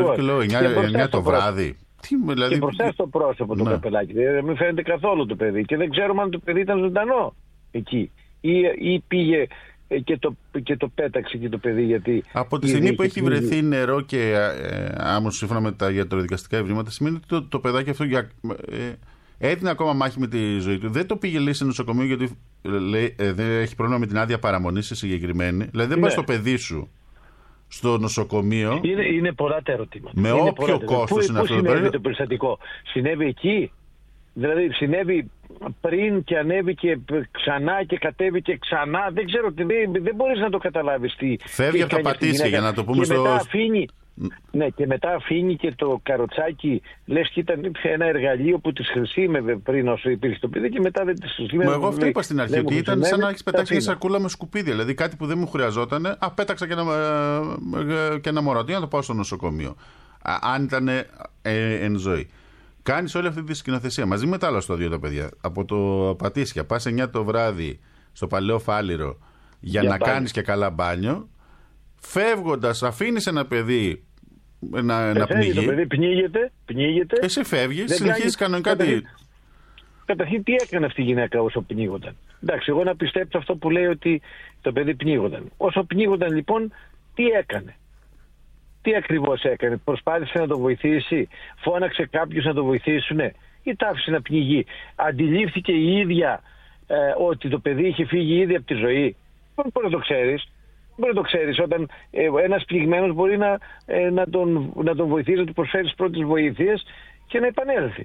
εννιά το βράδυ. Τι, δηλαδή... Και μπροστά στο πρόσωπο το ναι. καπελάκι. Δεν μην φαίνεται καθόλου το παιδί. Και δεν ξέρουμε αν το παιδί ήταν ζωντανό εκεί. Ή, ή πήγε και το, και το πέταξε και το παιδί. Γιατί από τη στιγμή που έχει βρεθεί νερό και ε, άμμος σύμφωνα με τα ιατροδικαστικά ευρήματα, σημαίνει ότι το, το παιδάκι αυτό. Για, ε, έδινε ακόμα μάχη με τη ζωή του. Δεν το πήγε λέει σε νοσοκομείο γιατί λέει, ε, δεν έχει πρόβλημα με την άδεια παραμονή σε συγκεκριμένη. Δηλαδή δεν ναι. πας στο παιδί σου στο νοσοκομείο. Είναι, είναι πολλά τα ερωτήματα. Με είναι όποιο κόστος είναι πού, αυτό. Πού συνέβη το περιστατικό? Συνέβη εκεί? Δηλαδή συνέβη πριν και ανέβηκε ξανά και κατέβηκε ξανά. Δεν ξέρω, δεν, δεν μπορείς να το καταλάβεις τι. Φεύγει από το πατήσια, για να το πούμε και στο... μετά αφήνει, ναι, και μετά αφήνει και το καροτσάκι, λες και ήταν ένα εργαλείο που τις χρησίμευε πριν όσο υπήρχε το παιδί και μετά δεν τις χρησίμευε. Εγώ αυτό είπα στην αρχή, ότι ήταν σαν να έχεις πετάξει μια σακούλα με σκουπίδια. Δηλαδή κάτι που δεν μου χρειαζόταν, α, πέταξα και ένα, και ένα μωρό, να το πάω στο νοσοκομείο. Α, αν ήταν ε, εν ζωή. Κάνεις όλη αυτή τη σκηνοθεσία μαζί με τα άλλα στο δύο τα παιδιά. Από το Πατήσια πας εννιά το βράδυ στο Παλαιό Φάληρο για, για να κάνεις και καλά μπάνιο. Φεύγοντας, αφήνεις ένα παιδί να, να πνιγεί. Το παιδί πνίγεται, πνίγεται. Εσύ φεύγεις, συνεχίζεις κανονικά. Καταρχήν, καταρχήν τι έκανε αυτή η γυναίκα όσο πνίγονταν. Εντάξει, εγώ να πιστέψω αυτό που λέει ότι το παιδί πνίγονταν. Όσο πνίγονταν λοιπόν, τι έκανε. Τι ακριβώς έκανε, προσπάθησε να το βοηθήσει, φώναξε κάποιους να το βοηθήσουνε ή τα άφησε να πνιγεί. Αντιλήφθηκε η ίδια ε, ότι το παιδί είχε φύγει ήδη από τη ζωή. Δεν μπορεί να το ξέρεις. Μπορεί να το ξέρεις όταν ε, ένας πνιγμένος μπορεί να, ε, να, τον, να τον βοηθήσει, να του προσφέρεις πρώτες βοήθειες και να επανέλθει.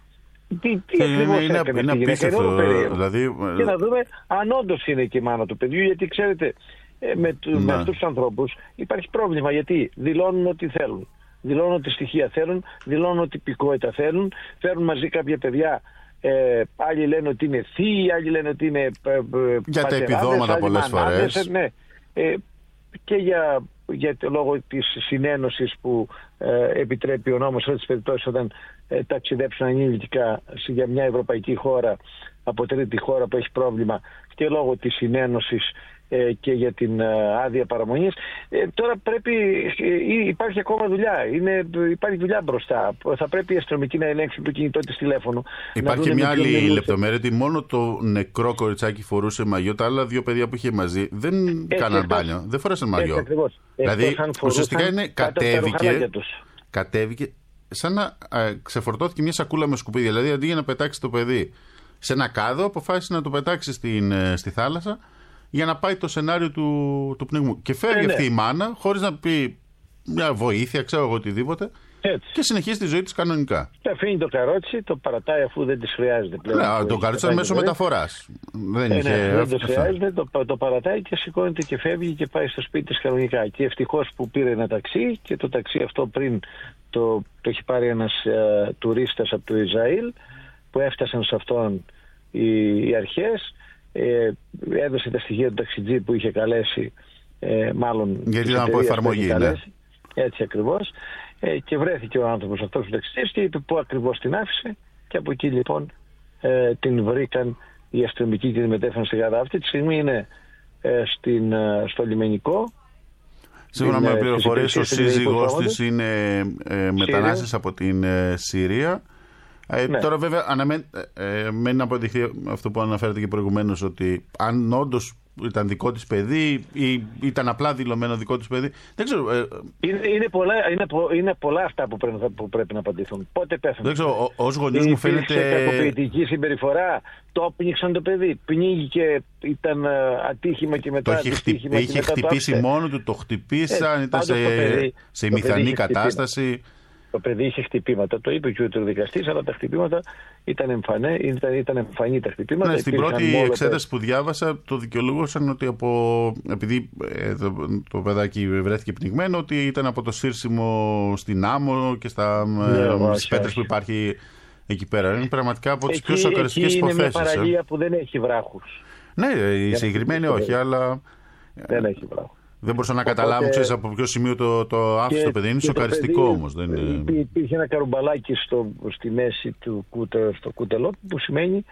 Τι, τι ε, ακριβώς είναι, έκανε είναι αυτή η γυναίκα, δηλαδή... Και να δούμε αν όντως είναι και η μάνα του παιδιού, γιατί ξέρετε... Με, ναι. με αυτούς τους ανθρώπους υπάρχει πρόβλημα, γιατί δηλώνουν ότι θέλουν, δηλώνουν ότι στοιχεία θέλουν, δηλώνουν ότι υπηκότητα θέλουν, φέρουν μαζί κάποια παιδιά, ε, άλλοι λένε ότι είναι θείοι, άλλοι λένε ότι είναι ε, για τα επιδόματα πολλές φορές, ναι, ε, και για, για το λόγο της συνένωσης που ε, επιτρέπει ο νόμος σε αυτές τις περιπτώσεις όταν ε, ταξιδέψουν ανήλικα για μια ευρωπαϊκή χώρα από τρίτη χώρα που έχει πρόβλημα, και λόγω της συνένωσης και για την άδεια παραμονής. Ε, τώρα πρέπει, ε, υπάρχει ακόμα δουλειά. Είναι, υπάρχει δουλειά μπροστά. Θα πρέπει η αστυνομική να ελέγξει το κινητό της τηλέφωνο. Υπάρχει και μια άλλη λεπτομέρεια, ότι μόνο το νεκρό κοριτσάκι φορούσε μαγιό. Τα άλλα δύο παιδιά που είχε μαζί δεν κάναν μπάνιο. Δεν φορέσαν μαγιό. Έτσι, δηλαδή ουσιαστικά είναι κατέβηκε, κατέβηκε σαν να ε, ξεφορτώθηκε μια σακούλα με σκουπίδια. Δηλαδή αντί για να πετάξει το παιδί σε ένα κάδο, αποφάσισε να το πετάξει στην, ε, στη θάλασσα, για να πάει το σενάριο του, του πνιγμού. Και φεύγει ε, ναι. αυτή η μάνα, χωρίς να πει μια βοήθεια, ξέρω εγώ οτιδήποτε, έτσι. Και συνεχίζει τη ζωή της κανονικά. Και αφήνει το καρότσι, το παρατάει αφού δεν της χρειάζεται πλέον. Ναι, το καρότσι ήταν μέσω μεταφοράς. Δεν, ε, είχε... ναι, δεν το χρειάζεται, το, το παρατάει και σηκώνεται και φεύγει και πάει στο σπίτι της κανονικά. Και ευτυχώς που πήρε ένα ταξί, και το ταξί αυτό πριν το, το έχει πάρει ένας ε, τουρίστας από το Ισραήλ, που έφτασαν σε αυτόν οι, οι αρχές. Ε, έδωσε τα στοιχεία του ταξιτζή που είχε καλέσει, ε, μάλλον γιατί ήταν από εφαρμογή, ναι. Έτσι ακριβώς, ε, και βρέθηκε ο άνθρωπος αυτός του ταξιτζής και είπε πού ακριβώς την άφησε, και από εκεί λοιπόν ε, την βρήκαν οι αστυνομικοί και την μετέφεραν στη Γαδά. Αυτή τη στιγμή είναι ε, στην, ε, στο λιμενικό. Σύμφωνα με πληροφορίες, ο σύζυγός της είναι ε, μετανάστης από την ε, Συρία. Ε, ναι. Τώρα βέβαια αναμένει ε, ε, να αποδειχθεί αυτό που αναφέρατε και προηγουμένως, ότι αν όντως ήταν δικό της παιδί ή ήταν απλά δηλωμένο δικό της παιδί, δεν ξέρω. Ε, είναι, είναι, πολλά, είναι, είναι πολλά αυτά που πρέπει, που πρέπει να απαντηθούν. Πότε πέθανε. Δεν ξέρω, ως γονιός μου φαίνεται... Υπήρξε κακοποιητική συμπεριφορά, το πνίξαν το παιδί, πνίγηκε, ήταν ατύχημα και μετά... Το είχε, χτυ... και είχε μετά χτυπήσει το μόνο του, το χτυπήσαν, ε, ήταν σε, παιδί, σε μηθανή κατάσταση. Το παιδί είχε χτυπήματα, το είπε και ο δικαστής, αλλά τα χτυπήματα ήταν εμφανέ, ήταν, ήταν εμφανή τα χτυπήματα. Ναι, στην πρώτη εξέταση που διάβασα το δικαιολογούσαν ότι από, επειδή ε, το, το παιδάκι βρέθηκε πνιγμένο, ότι ήταν από το σύρσιμο στην άμμο και στα ναι, ε, πέτρες που υπάρχει εκεί πέρα. Είναι πραγματικά από τις πιο σοκαριστικές υποθέσεις. Είναι μια παραλία ε. που δεν έχει βράχους. Ναι, η συγκεκριμένη όχι, αλλά... Δεν έχει βράχους. Δεν μπορούσα να Οπότε... καταλάβω, ξέρεις, από ποιο σημείο το, το άφησε το παιδί. Είναι σοκαριστικό όμως. Δεν είναι... Υπήρχε ένα καρουμπαλάκι στο, στη μέση του κούτε, στο κουτελό, που σημαίνει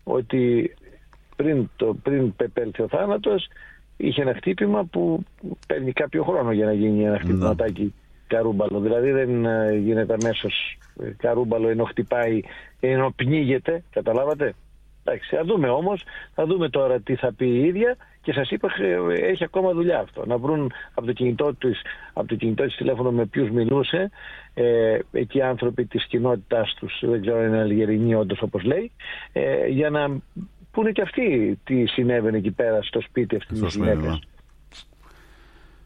ότι πριν, το, πριν πεπέλθει ο θάνατος, είχε ένα χτύπημα που παίρνει κάποιο χρόνο για να γίνει ένα χτυπηματάκι καρούμπαλο. Δηλαδή δεν γίνεται αμέσως καρούμπαλο ενώ χτυπάει, ενώ πνίγεται. Καταλάβατε. Εντάξει, θα δούμε όμως, θα δούμε τώρα τι θα πει η ίδια, και σας είπα έχει ακόμα δουλειά αυτό. Να βρουν από το κινητό της, από το κινητό της τηλέφωνο με ποιους μιλούσε, ε, εκεί άνθρωποι της κοινότητάς τους, δεν ξέρω αν είναι Αλγερινοί όντως όπως λέει, ε, για να πούνε και αυτοί τι συνέβαινε εκεί πέρα στο σπίτι αυτής της γυναίκας.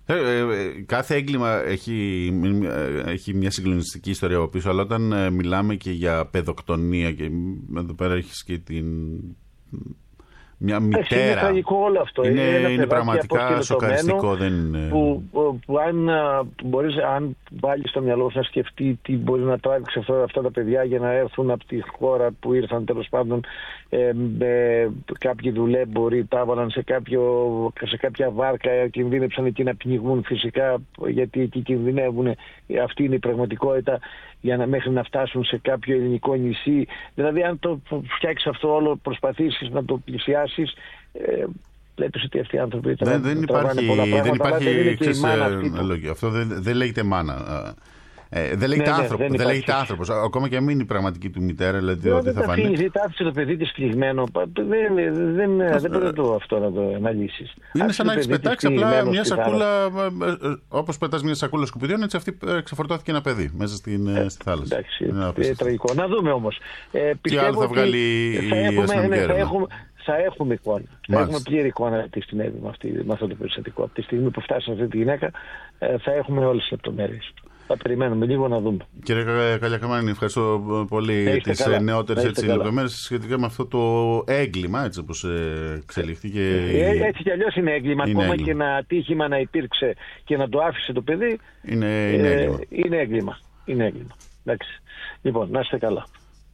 Ε, ε, κάθε έγκλημα έχει, έχει μια συγκλονιστική ιστορία από πίσω, αλλά όταν ε, μιλάμε και για παιδοκτονία και εδώ πέρα έχεις και την... μια μητέρα. Είναι τραγικό όλο αυτό. Είναι, είναι, είναι πραγματικά σοκαριστικό. Δεν είναι... που, που, που αν μπορείς, αν βάλεις στο μυαλό σου να σκεφτεί τι μπορεί να τράβηξε αυτά, αυτά τα παιδιά για να έρθουν από τη χώρα που ήρθαν, τέλος πάντων, ε, ε, κάποιοι δουλέμποροι τα έβαλαν σε, κάποιο, σε κάποια βάρκα, κινδύνεψαν εκεί να πνιγούν φυσικά, γιατί εκεί κινδυνεύουν. Αυτή είναι η πραγματικότητα, για να, μέχρι να φτάσουν σε κάποιο ελληνικό νησί. Δηλαδή, αν το φτιάξεις αυτό όλο, προσπαθήσεις να το πλησιάσεις, ε, βλέπεις ότι αυτοί οι άνθρωποι δεν, δεν υπάρχει, πολλά πράγματα, δεν υπάρχει ξέρεις, λόγια. Αυτό δεν, δεν λέγεται μάνα. Ε, δεν λέγεται, ναι, άνθρωπο, ναι, δεν δεν λέγεται άνθρωπος. Ακόμα και αν είναι η πραγματική του μητέρα, δηλαδή ότι θα φανεί. Δεν τα άφησε το παιδί της πληγμένο. Δεν, δεν, δεν πρέπει το, αυτό να το αναλύσεις. Είναι σαν να έχεις πετάξει απλά μια σακούλα, όπως πετάς μια σακούλα σκουπιδιών, έτσι αυτή ξεφορτώθηκε ένα παιδί μέσα στην, ε, στη θάλασσα. Εντάξει, είναι τραγικό. Να δούμε όμως. Ε, τι άλλο θα βγάλει η αστυνομική έρευνα. Θα έχουμε εικόνα. Θα έχουμε πλήρη εικόνα τι συνέβη με, αυτή, με αυτό το περιστατικό. Από τη στιγμή που φτάσει αυτή τη γυναίκα, ε, θα έχουμε όλες τις λεπτομέρειες. Θα περιμένουμε λίγο να δούμε. Κύριε Καλιακαμάνη, ευχαριστώ πολύ τις νεότερες λεπτομέρειες σχετικά με αυτό το έγκλημα, έτσι όπως εξελίχθηκε. Ε, έτσι κι αλλιώς είναι έγκλημα. Είναι ακόμα έγκλημα. Και ένα ατύχημα να υπήρξε και να το άφησε το παιδί. Είναι, είναι, ε, έγκλημα. είναι έγκλημα. Είναι έγκλημα. Εντάξει. Λοιπόν, να είστε καλά.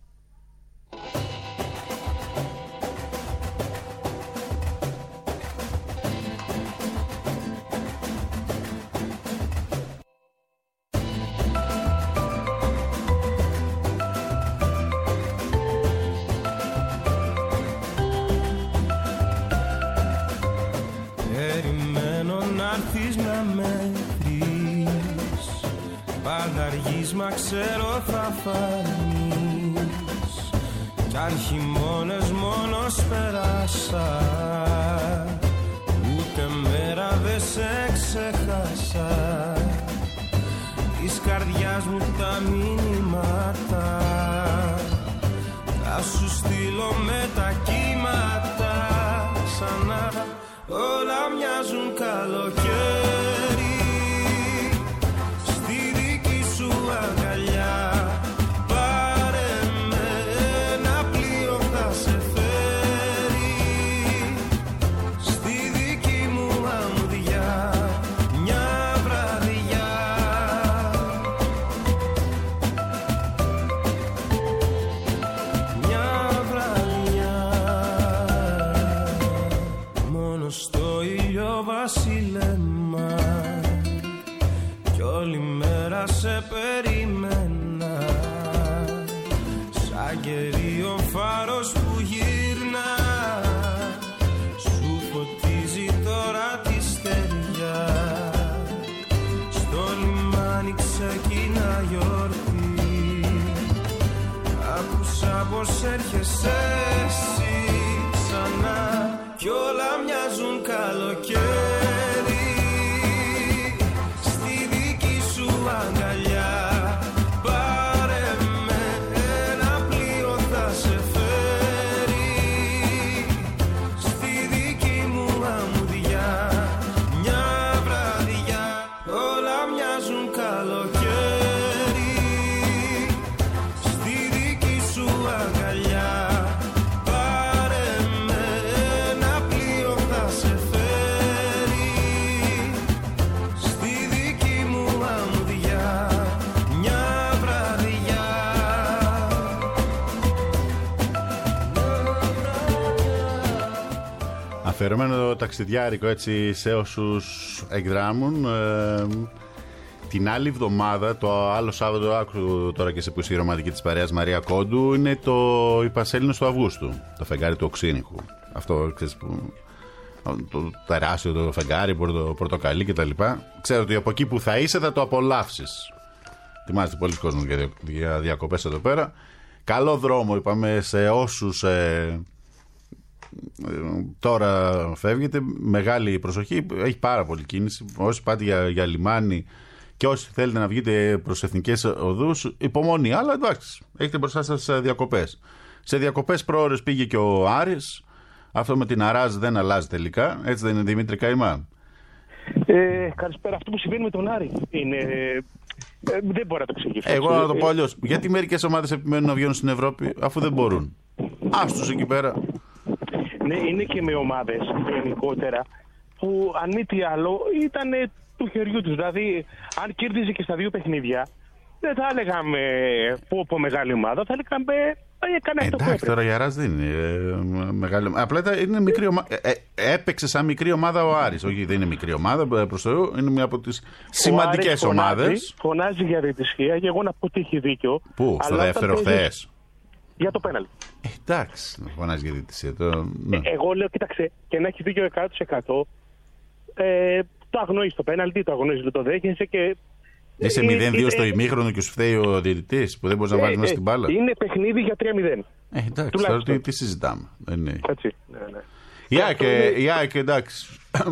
Μα ξέρω θα φανείς κι αν χειμώνες μόνος περάσα, ούτε μέρα δε σε ξεχάσα. Της καρδιάς μου τα μηνύματα θα σου στείλω με τα κύματα, σαν να όλα μοιάζουν καλοκαίρι. Σε περιμένα σαν κερίο φάρος που γύρνα, σου φωτίζει τώρα τη στεριά. Στο λιμάνι ξεκινά γιορτή, άκουσα πως έρχεσαι εσύ ξανά κι όλα μοιάζουν καλοκαίρι. Αφιερωμένο ταξιδιάρικο έτσι σε όσους εκδράμουν. Ε, την άλλη εβδομάδα, το άλλο Σάββατο, άκου τώρα και σε που είσαι η ρομαντική της παρέας Μαρία Κόντου, είναι το η Πασέλινος του Αυγούστου, το φεγγάρι του Οξύνικου. Αυτό, ξέρεις, που, το τεράστιο το φεγγάρι, το πορτοκαλί κτλ. Ξέρω ότι από εκεί που θα είσαι θα το απολαύσεις. Ετοιμάζεται πολλοί κόσμος για, για διακοπές εδώ πέρα. Καλό δρόμο, είπαμε, σε όσους ε, τώρα φεύγετε. Μεγάλη προσοχή, έχει πάρα πολλή κίνηση. Όσοι πάτε για, για λιμάνι και όσοι θέλετε να βγείτε προς εθνικές οδούς, υπομονή. Αλλά εντάξει, έχετε μπροστά σας διακοπές. Σε διακοπές προώρες πήγε και ο Άρης. Αυτό με την Αράζ δεν αλλάζει τελικά. Έτσι δεν είναι, Δημήτρη Καϊμά? Ε, καλησπέρα. Αυτό που συμβαίνει με τον Άρη είναι. Ε, δεν μπορώ να το εξηγήσω. Εγώ να το πω αλλιώς. Γιατί μερικές ομάδες επιμένουν να βγαίνουν στην Ευρώπη αφού δεν μπορούν? Άστους εκεί πέρα. Ναι, είναι και με ομάδες γενικότερα που αν μη τι άλλο ήταν του χεριού τους. Δηλαδή, αν κέρδιζε και στα δύο παιχνίδια, δεν θα έλεγαμε πω πω μεγάλη ομάδα, θα έλεγαμε έκανε αυτό που έπρεπε. Εντάξει, τώρα η Αράς δεν είναι ε, μεγάλη ομάδα. Απλά είναι μικρή ομάδα. Ε, ε, έπαιξε σαν μικρή ομάδα ο Άρης. Όχι, δεν είναι μικρή ομάδα, προς Θεού, είναι μια από τις σημαντικές ομάδες. Φωνάζει για διαιτησία και εγώ να πω ότι έχει δίκιο. Πού, στο δεύτερο χθες? Για το πέναλτι. Ε, εντάξει, να φωνάζει για διαιτησία. Το, ναι. ε, εγώ λέω, κοίταξε, και να έχει δίκιο εκατό τοις εκατό. Ε, το αγνοείς το πέναλτι, το αγνοείς, δεν το δέχεσαι και. Είσαι μηδέν δύο στο ημίχρονο και σου φταίει ο διαιτητής που δεν μπορείς να βάλεις μέσα στην μπάλα. Είναι παιχνίδι για τρία μηδέν. Ε, εντάξει, τώρα τι, τι συζητάμε. Δεν έτσι, ναι, ναι. Η ΑΕΚ, εντάξει,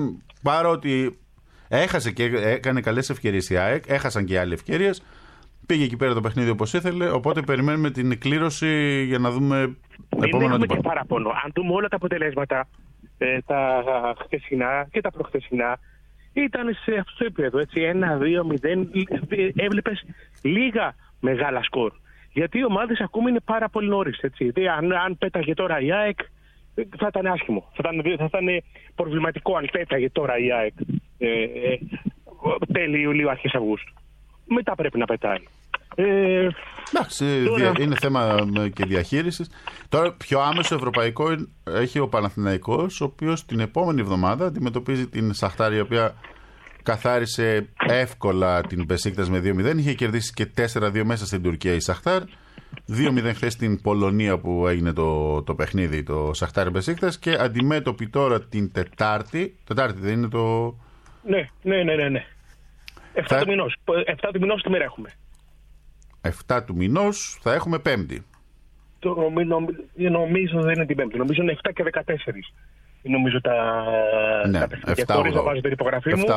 παρότι έχασε και έκανε καλές ευκαιρίες η ΑΕΚ, έχασαν και άλλες ευκαιρίες, πήγε εκεί πέρα το παιχνίδι όπως ήθελε, οπότε περιμένουμε την κλήρωση για να δούμε επόμενο αντίπαλο. Και παραπονό. Αν δούμε όλα τα αποτελέσματα, ε, τα χθεσινά και τα προχθεσινά, ήταν σε αυτό το επίπεδο, έτσι, ένα, δύο, μηδέν, έβλεπες λίγα μεγάλα σκορ. Γιατί οι ομάδες ακόμη είναι πάρα πολύ νωρίς, έτσι. Δηλαδή, αν, αν πέταγε τώρα η ΑΕΚ, θα ήταν άσχημο. Θα ήταν, θα ήταν προβληματικό αν πέταγε τώρα η ΑΕΚ ε, ε, τέλη Ιουλίου, αρχές Αυγούστου. Μετά πρέπει να πετάει. Ε, Εντάξει, τώρα... είναι θέμα και διαχείρισης. Τώρα πιο άμεσο ευρωπαϊκό έχει ο Παναθηναϊκός, ο οποίος την επόμενη εβδομάδα αντιμετωπίζει την Σαχτάρ, η οποία καθάρισε εύκολα την Μπεσίκτας με δύο μηδέν. Είχε κερδίσει και τέσσερα δύο μέσα στην Τουρκία η Σαχτάρ. δύο μηδέν χθες στην Πολωνία που έγινε το, το παιχνίδι, το Σαχτάρ Μπεσίκτας. Και αντιμέτωπη τώρα την Τετάρτη. Τετάρτη δεν είναι το. Ναι, ναι, ναι, ναι. ναι. εφτά Θα... του μηνός. εφτά του μηνός τι μέρα έχουμε? εφτά του μηνός θα έχουμε Πέμπτη. Το, νομίζω, νομίζω δεν είναι την Πέμπτη. Νομίζω είναι εφτά και δεκατέσσερα. Νομίζω τα, ναι, τα παιχνίδια. Χωρίς να βάζω την υπογραφή μου.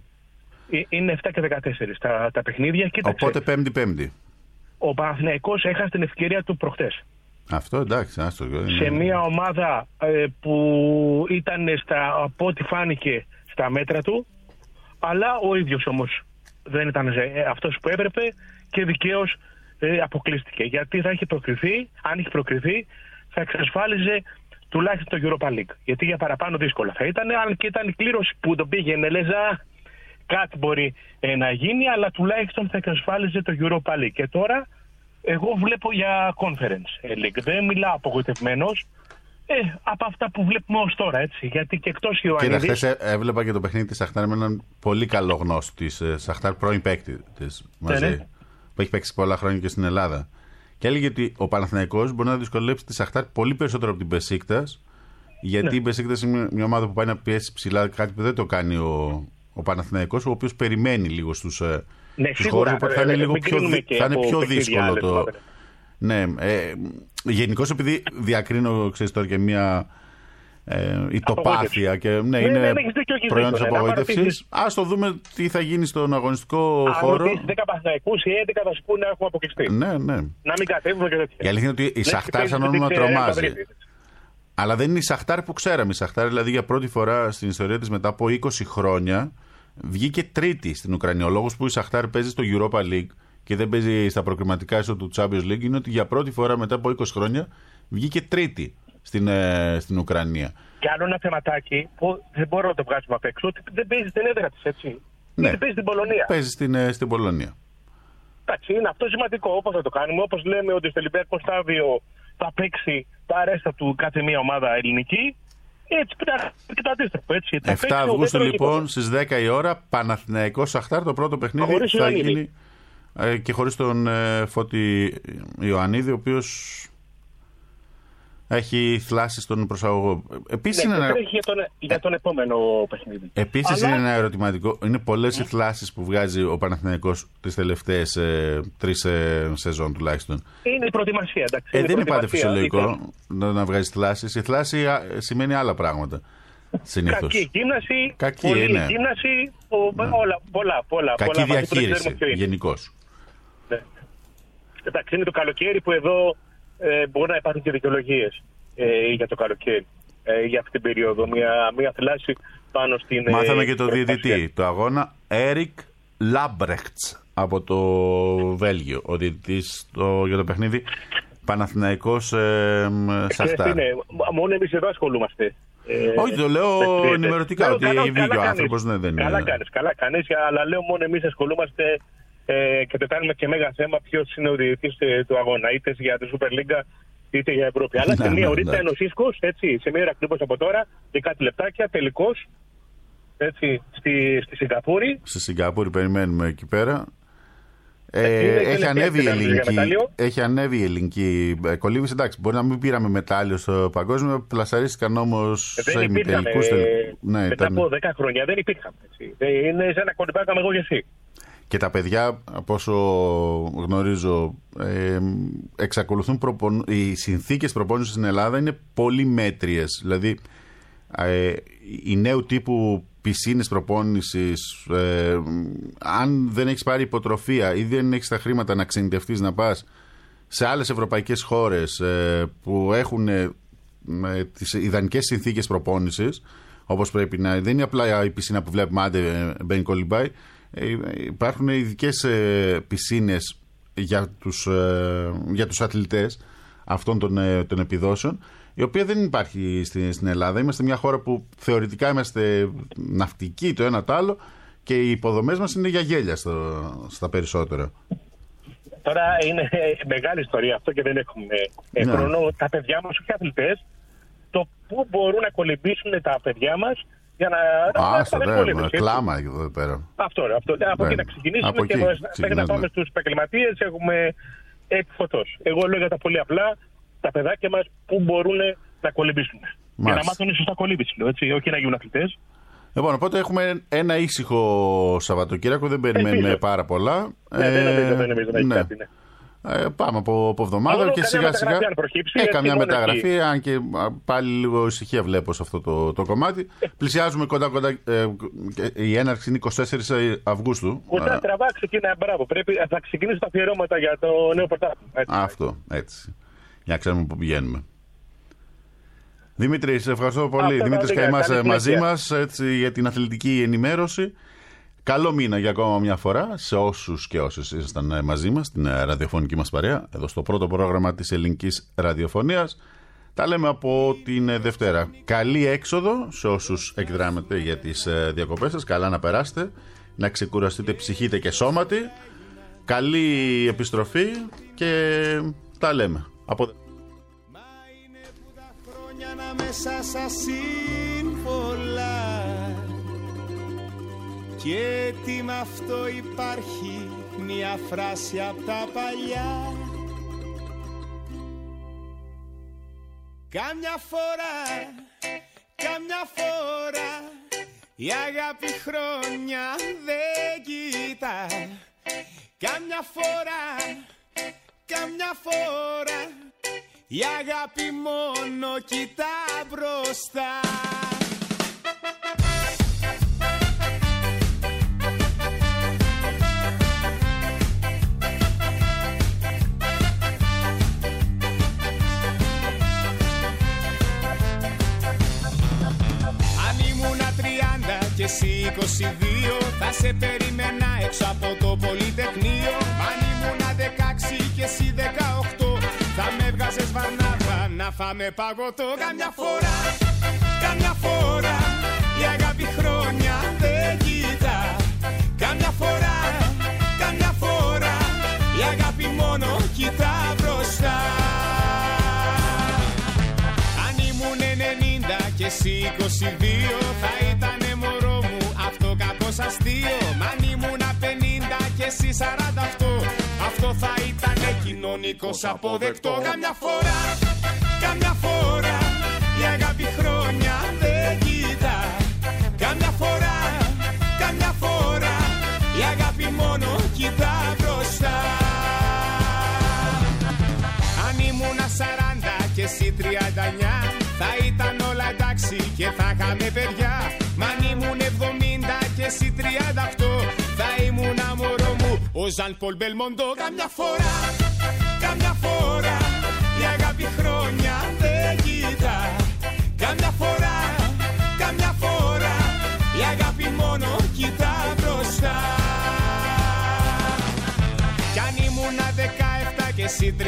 Είναι εφτά και δεκατέσσερα τα, τα παιχνίδια. Κοίταξε, οπότε Πέμπτη Πέμπτη. Ο Παναθηναϊκός έχασε την ευκαιρία του προχτές. Αυτό εντάξει. Άστο, σε μια ομάδα ε, που ήταν στα, από ό,τι φάνηκε στα μέτρα του, αλλά ο ίδιος όμως δεν ήταν ε, αυτός που έπρεπε και δικαίως ε, αποκλείστηκε. Γιατί θα είχε προκριθεί, αν είχε προκριθεί, θα εξασφάλιζε τουλάχιστον το Europa League. Γιατί για παραπάνω δύσκολα θα ήταν, αν και ήταν η κλήρωση που τον πήγαινε, λέζα κάτι μπορεί ε, να γίνει, αλλά τουλάχιστον θα εξασφάλιζε το Europa League. Και τώρα εγώ βλέπω για Conference League. Δεν μιλάω απογοητευμένος ε, από αυτά που βλέπουμε ως τώρα, έτσι. Γιατί και εκτός Ιωαννίδης... Κοίτα, χθες έβλεπα και το παιχνίδι της Σαχτάρ με έναν πολύ καλό γνώστη της Σαχτάρ, πρώην παίκτη της μαζί, ναι, που έχει παίξει πολλά χρόνια και στην Ελλάδα. Και έλεγε ότι ο Παναθηναϊκός μπορεί να δυσκολέψει τη Σαχτάρ πολύ περισσότερο από την Μπεσίκτας, γιατί ναι, η Μπεσίκτας είναι μια ομάδα που πάει να πιέσει ψηλά, κάτι που δεν το κάνει ο, ο Παναθηναϊκός, ο οποίος περιμένει λίγο στους, ναι, στους χώρους, οπότε θα είναι λίγο πιο, θα είναι πιο δύσκολο το... Ναι, ε, γενικώς επειδή διακρίνω, ξέρεις τώρα, και μια ε, ητοπάθεια και ναι, ναι, είναι ναι, ναι, προϊόν της απογοήτευσης. Ας το δούμε τι θα γίνει στον αγωνιστικό Α, χώρο. Αν δέκα Παναθηναϊκούς ή έντεκα θα σου πούνε να έχουμε αποκλειστεί. Ναι, ναι. Να μην κατέβουμε και τέτοια. Η αλήθεια είναι ότι η Σαχτάρ σαν όνομα τρομάζει. Αλλά δεν είναι η Σαχτάρ που ξέραμε. Η Σαχτάρ δηλαδή για πρώτη φορά στην ιστορία της μετά από είκοσι χρόνια βγήκε τρίτη στην Ουκρανία. Ο λόγος που η Σαχτάρ παίζει στο Europa League και δεν παίζει στα προκριματικά ίσο του Champions League είναι ότι για πρώτη φορά μετά από είκοσι χρόνια βγήκε τρίτη στην, ε, στην Ουκρανία. Και άλλο ένα θεματάκι που δεν μπορώ να το βγάζουμε απ' έξω, ότι δεν παίζει στην έδρα της, έτσι. Ναι. Δεν παίζει στην Πολωνία. Παίζει στην, ε, στην Πολωνία. Εντάξει, είναι αυτό σημαντικό. Όπως θα το κάνουμε, όπως λέμε ότι στο Ολυμπιακό Στάδιο θα παίξει τα αρέστα του κάθε μία ομάδα ελληνική. Έτσι πρέπει και το αντίστοιχο. Έτσι. εφτά Αυγούστου λοιπόν στις δέκα η ώρα, Παναθηναϊκός Σαχτάρ, το πρώτο παιχνίδι χωρίς θα Ιωαννίδη. γίνει ε, και χωρίς τον ε, Φώτη Ιωαννίδη, ο οποίος έχει θλάσει στον προσαγωγό. Επίσης ναι, είναι ένα... για, τον, για τον επόμενο παιχνίδι. Επίσης Αλλά... είναι ένα ερωτηματικό. Είναι πολλές οι θλάσεις που βγάζει ο Παναθηναϊκός τις τελευταίες ε, τρεις ε, σεζόν τουλάχιστον. Είναι η προετοιμασία, εντάξει. Ε, είναι δεν είναι πάντα φυσιολογικό να, να βγάζει θλάσεις. Η θλάση α, σημαίνει άλλα πράγματα. Συνήθως. Κακή γύμναση, Κακή, πολλή ναι. γύμναση, ο, ναι. όλα, πολλά, πολλά. Κακή πολλά διαχείριση γενικώς. Ναι. Εντάξει, είναι το καλοκαίρι που εδώ ε, μπορεί να υπάρχουν και δικαιολογίες ε, για το καλοκαίρι, ε, για αυτή την περίοδο. Μια, μια θλάση πάνω στην... Μάθαμε και το διαιτητή του αγώνα, Έρικ Λάμπρεχτς, από το Βέλγιο. Ο διαιτητής το, για το παιχνίδι Παναθηναϊκός ε, Σαχτάρ. Μόνο εμείς εδώ ασχολούμαστε. Ε, Όχι, το λέω ε, ενημερωτικά, ότι βγήκε ο άνθρωπος. Ναι, δεν καλά κάνεις, καλά κάνεις, αλλά λέω μόνο εμείς ασχολούμαστε ε, και πετάνουμε και μέγα θέμα ποιος είναι ο διαιτητής του αγώνα, είτε για τη Super League είτε για Ευρώπη. Αλλά σε μία ωρίτσα είναι ο Σίσκος, έτσι, σε μία ώρα ακριβώς από τώρα, και κάτι λεπτάκια, τελικός, έτσι, στη, στη Σιγκαπούρη. Στη Σιγκαπούρη περιμένουμε εκεί πέρα. Ε, έχει, ανέβει η ελληνική, έχει ανέβει η ελληνική κολύμβηση. Εντάξει, μπορεί να μην πήραμε μετάλλιο στο παγκόσμιο, πλασαρίστηκαν όμως σε ημιτελικούς. Ε, ναι, μετά ήταν... από δέκα χρόνια δεν υπήρχαν. Έτσι. Είναι σαν να κολυμπάγαμε εγώ και εσύ. Και τα παιδιά, από όσο γνωρίζω, ε, εξακολουθούν προπον... οι συνθήκες προπόνησης στην Ελλάδα είναι πολύ μέτριες. Δηλαδή, ε, οι νέου τύπου πισίνες προπόνησης, ε, αν δεν έχεις πάρει υποτροφία ή δεν έχεις τα χρήματα να ξενιτευτείς να πας σε άλλες ευρωπαϊκές χώρες ε, που έχουν ε, τις ιδανικές συνθήκες προπόνησης, όπως πρέπει να δεν είναι απλά η πισίνα που βλέπουμε, άντε μπαίνει κολυμπάει. Υπάρχουν ειδικές ε, πισίνες για τους, ε, για τους αθλητές αυτών των, ε, των επιδόσεων, η οποία δεν υπάρχει στην, στην Ελλάδα. Είμαστε μια χώρα που θεωρητικά είμαστε ναυτικοί το ένα το άλλο και οι υποδομές μας είναι για γέλια στο, στα περισσότερα. Τώρα είναι μεγάλη ιστορία αυτό και δεν έχουμε ναι. χρόνο. Τα παιδιά μας, όχι αθλητές, το πού μπορούν να κολυμπήσουν τα παιδιά μας για να... Άστα, ναι, κλάμα εδώ πέρα. Αυτό, αυτό. Από εκεί να ξεκινήσουμε από και μέχρι να πάμε στους επαγγελματίες έχουμε επί φωτός. Εγώ λέω για τα πολύ απλά, τα παιδάκια μας που μπορούν να κολυμπήσουν. Για να μάθουν σωστά κολύμπηση, έτσι, όχι να γίνουν αθλητές. Λοιπόν, οπότε έχουμε ένα ήσυχο Σαββατοκύριακο, δεν περιμένουμε πάρα πολλά. Ναι, δεν νομίζω, δεν νομίζω να έχει κάτι, ναι. Ε, πάμε από, από εβδομάδα και σιγά σιγά ε, καμιά μεταγραφή, εκεί. Αν και πάλι λίγο ησυχία βλέπω σε αυτό το, το κομμάτι. Ε. Πλησιάζουμε κοντά κοντά, ε, η έναρξη είναι εικοστή τέταρτη Αυγούστου. Κοντά τραβά ξεκινά, μπράβο, πρέπει, θα ξεκινήσουν τα αφιερώματα για το νέο πρωτάθλημα. Αυτό, έτσι, για να ξέρουμε πού πηγαίνουμε. Δημήτρη, σε ευχαριστώ πολύ. Δημήτρης Καημάς μαζί μας έτσι, για την αθλητική ενημέρωση. Καλό μήνα για ακόμα μια φορά σε όσους και όσες ήσασταν μαζί μας στην ραδιοφωνική μας παρέα, εδώ στο πρώτο πρόγραμμα της ελληνικής ραδιοφωνίας. Τα λέμε από την Δευτέρα. Καλή έξοδο σε όσους εκδράμετε για τις διακοπές σας. Καλά να περάσετε, να ξεκουραστείτε ψυχήτε και σώματι. Καλή επιστροφή και τα λέμε. Από... Ανάμεσα σας πολλά και τι μ' αυτό υπάρχει μια φράση απ' τα παλιά. Κάμια φορά, κάμια φορά η αγάπη χρόνια δεν κοιτά. Κάμια φορά, κάμια φορά η αγάπη μόνο κοιτά μπροστά. Αν ήμουνα τριάντα και εσύ είκοσι δύο θα σε περίμενα έξω από το Πολυτεχνείο. Αν ήμουνα δεκαέξι και εσύ δεκαοκτώ θα με έβγαζες βαρνάβα να φάμε παγωτό. Καμιά φορά, καμιά φορά η αγάπη χρόνια δεν κοιτά. Καμιά φορά, καμιά φορά η αγάπη μόνο κοιτά μπροστά. Αν ήμουν ενενήντα και εσύ είκοσι δύο θα ήτανε μωρό μου αυτό κακός αστείο. Μ' αν ήμουν πενήντα και εσύ σαράντα οκτώ αυτό θα ήτανε κοινωνικός αποδεκτό. Καμιά φορά, καμιά φορά η αγάπη χρόνια δεν κοιτά. Καμιά φορά, καμιά φορά η αγάπη μόνο κοιτά μπροστά. Αν ήμουνα σαράντα και εσύ τριάντα εννιά θα ήταν όλα εντάξει και θα είχαμε παιδιά. Μ' αν ήμουν εβδομήντα και εσύ τριάντα οκτώ θα ήμουν μωρό μου ο Ζαν Πολ Μπελμοντό. Καμιά φορά, καμιά φορά η αγάπη χρόνια δεν κοιτά. Καμιά φορά, καμιά φορά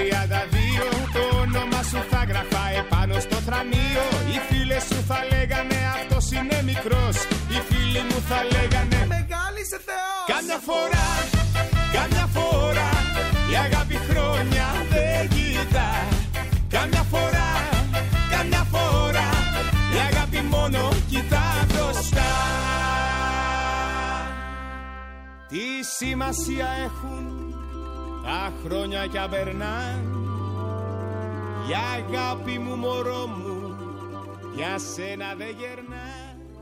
τριάντα δύο. Το όνομα σου θα γραφάει πάνω στο θρανείο. Οι φίλες σου θα λέγανε αυτός είναι μικρός. Οι φίλοι μου θα λέγανε μεγάλη σε Θεός. Κάμια φορά, κάμια φορά η αγάπη χρόνια δεν κοιτά. Κάμια φορά, κάμια φορά η αγάπη μόνο κοιτά μπροστά. Τι σημασία έχουν τα χρόνια κι απερνάν. Η αγάπη μου μωρό μου για σένα δεν γερνά.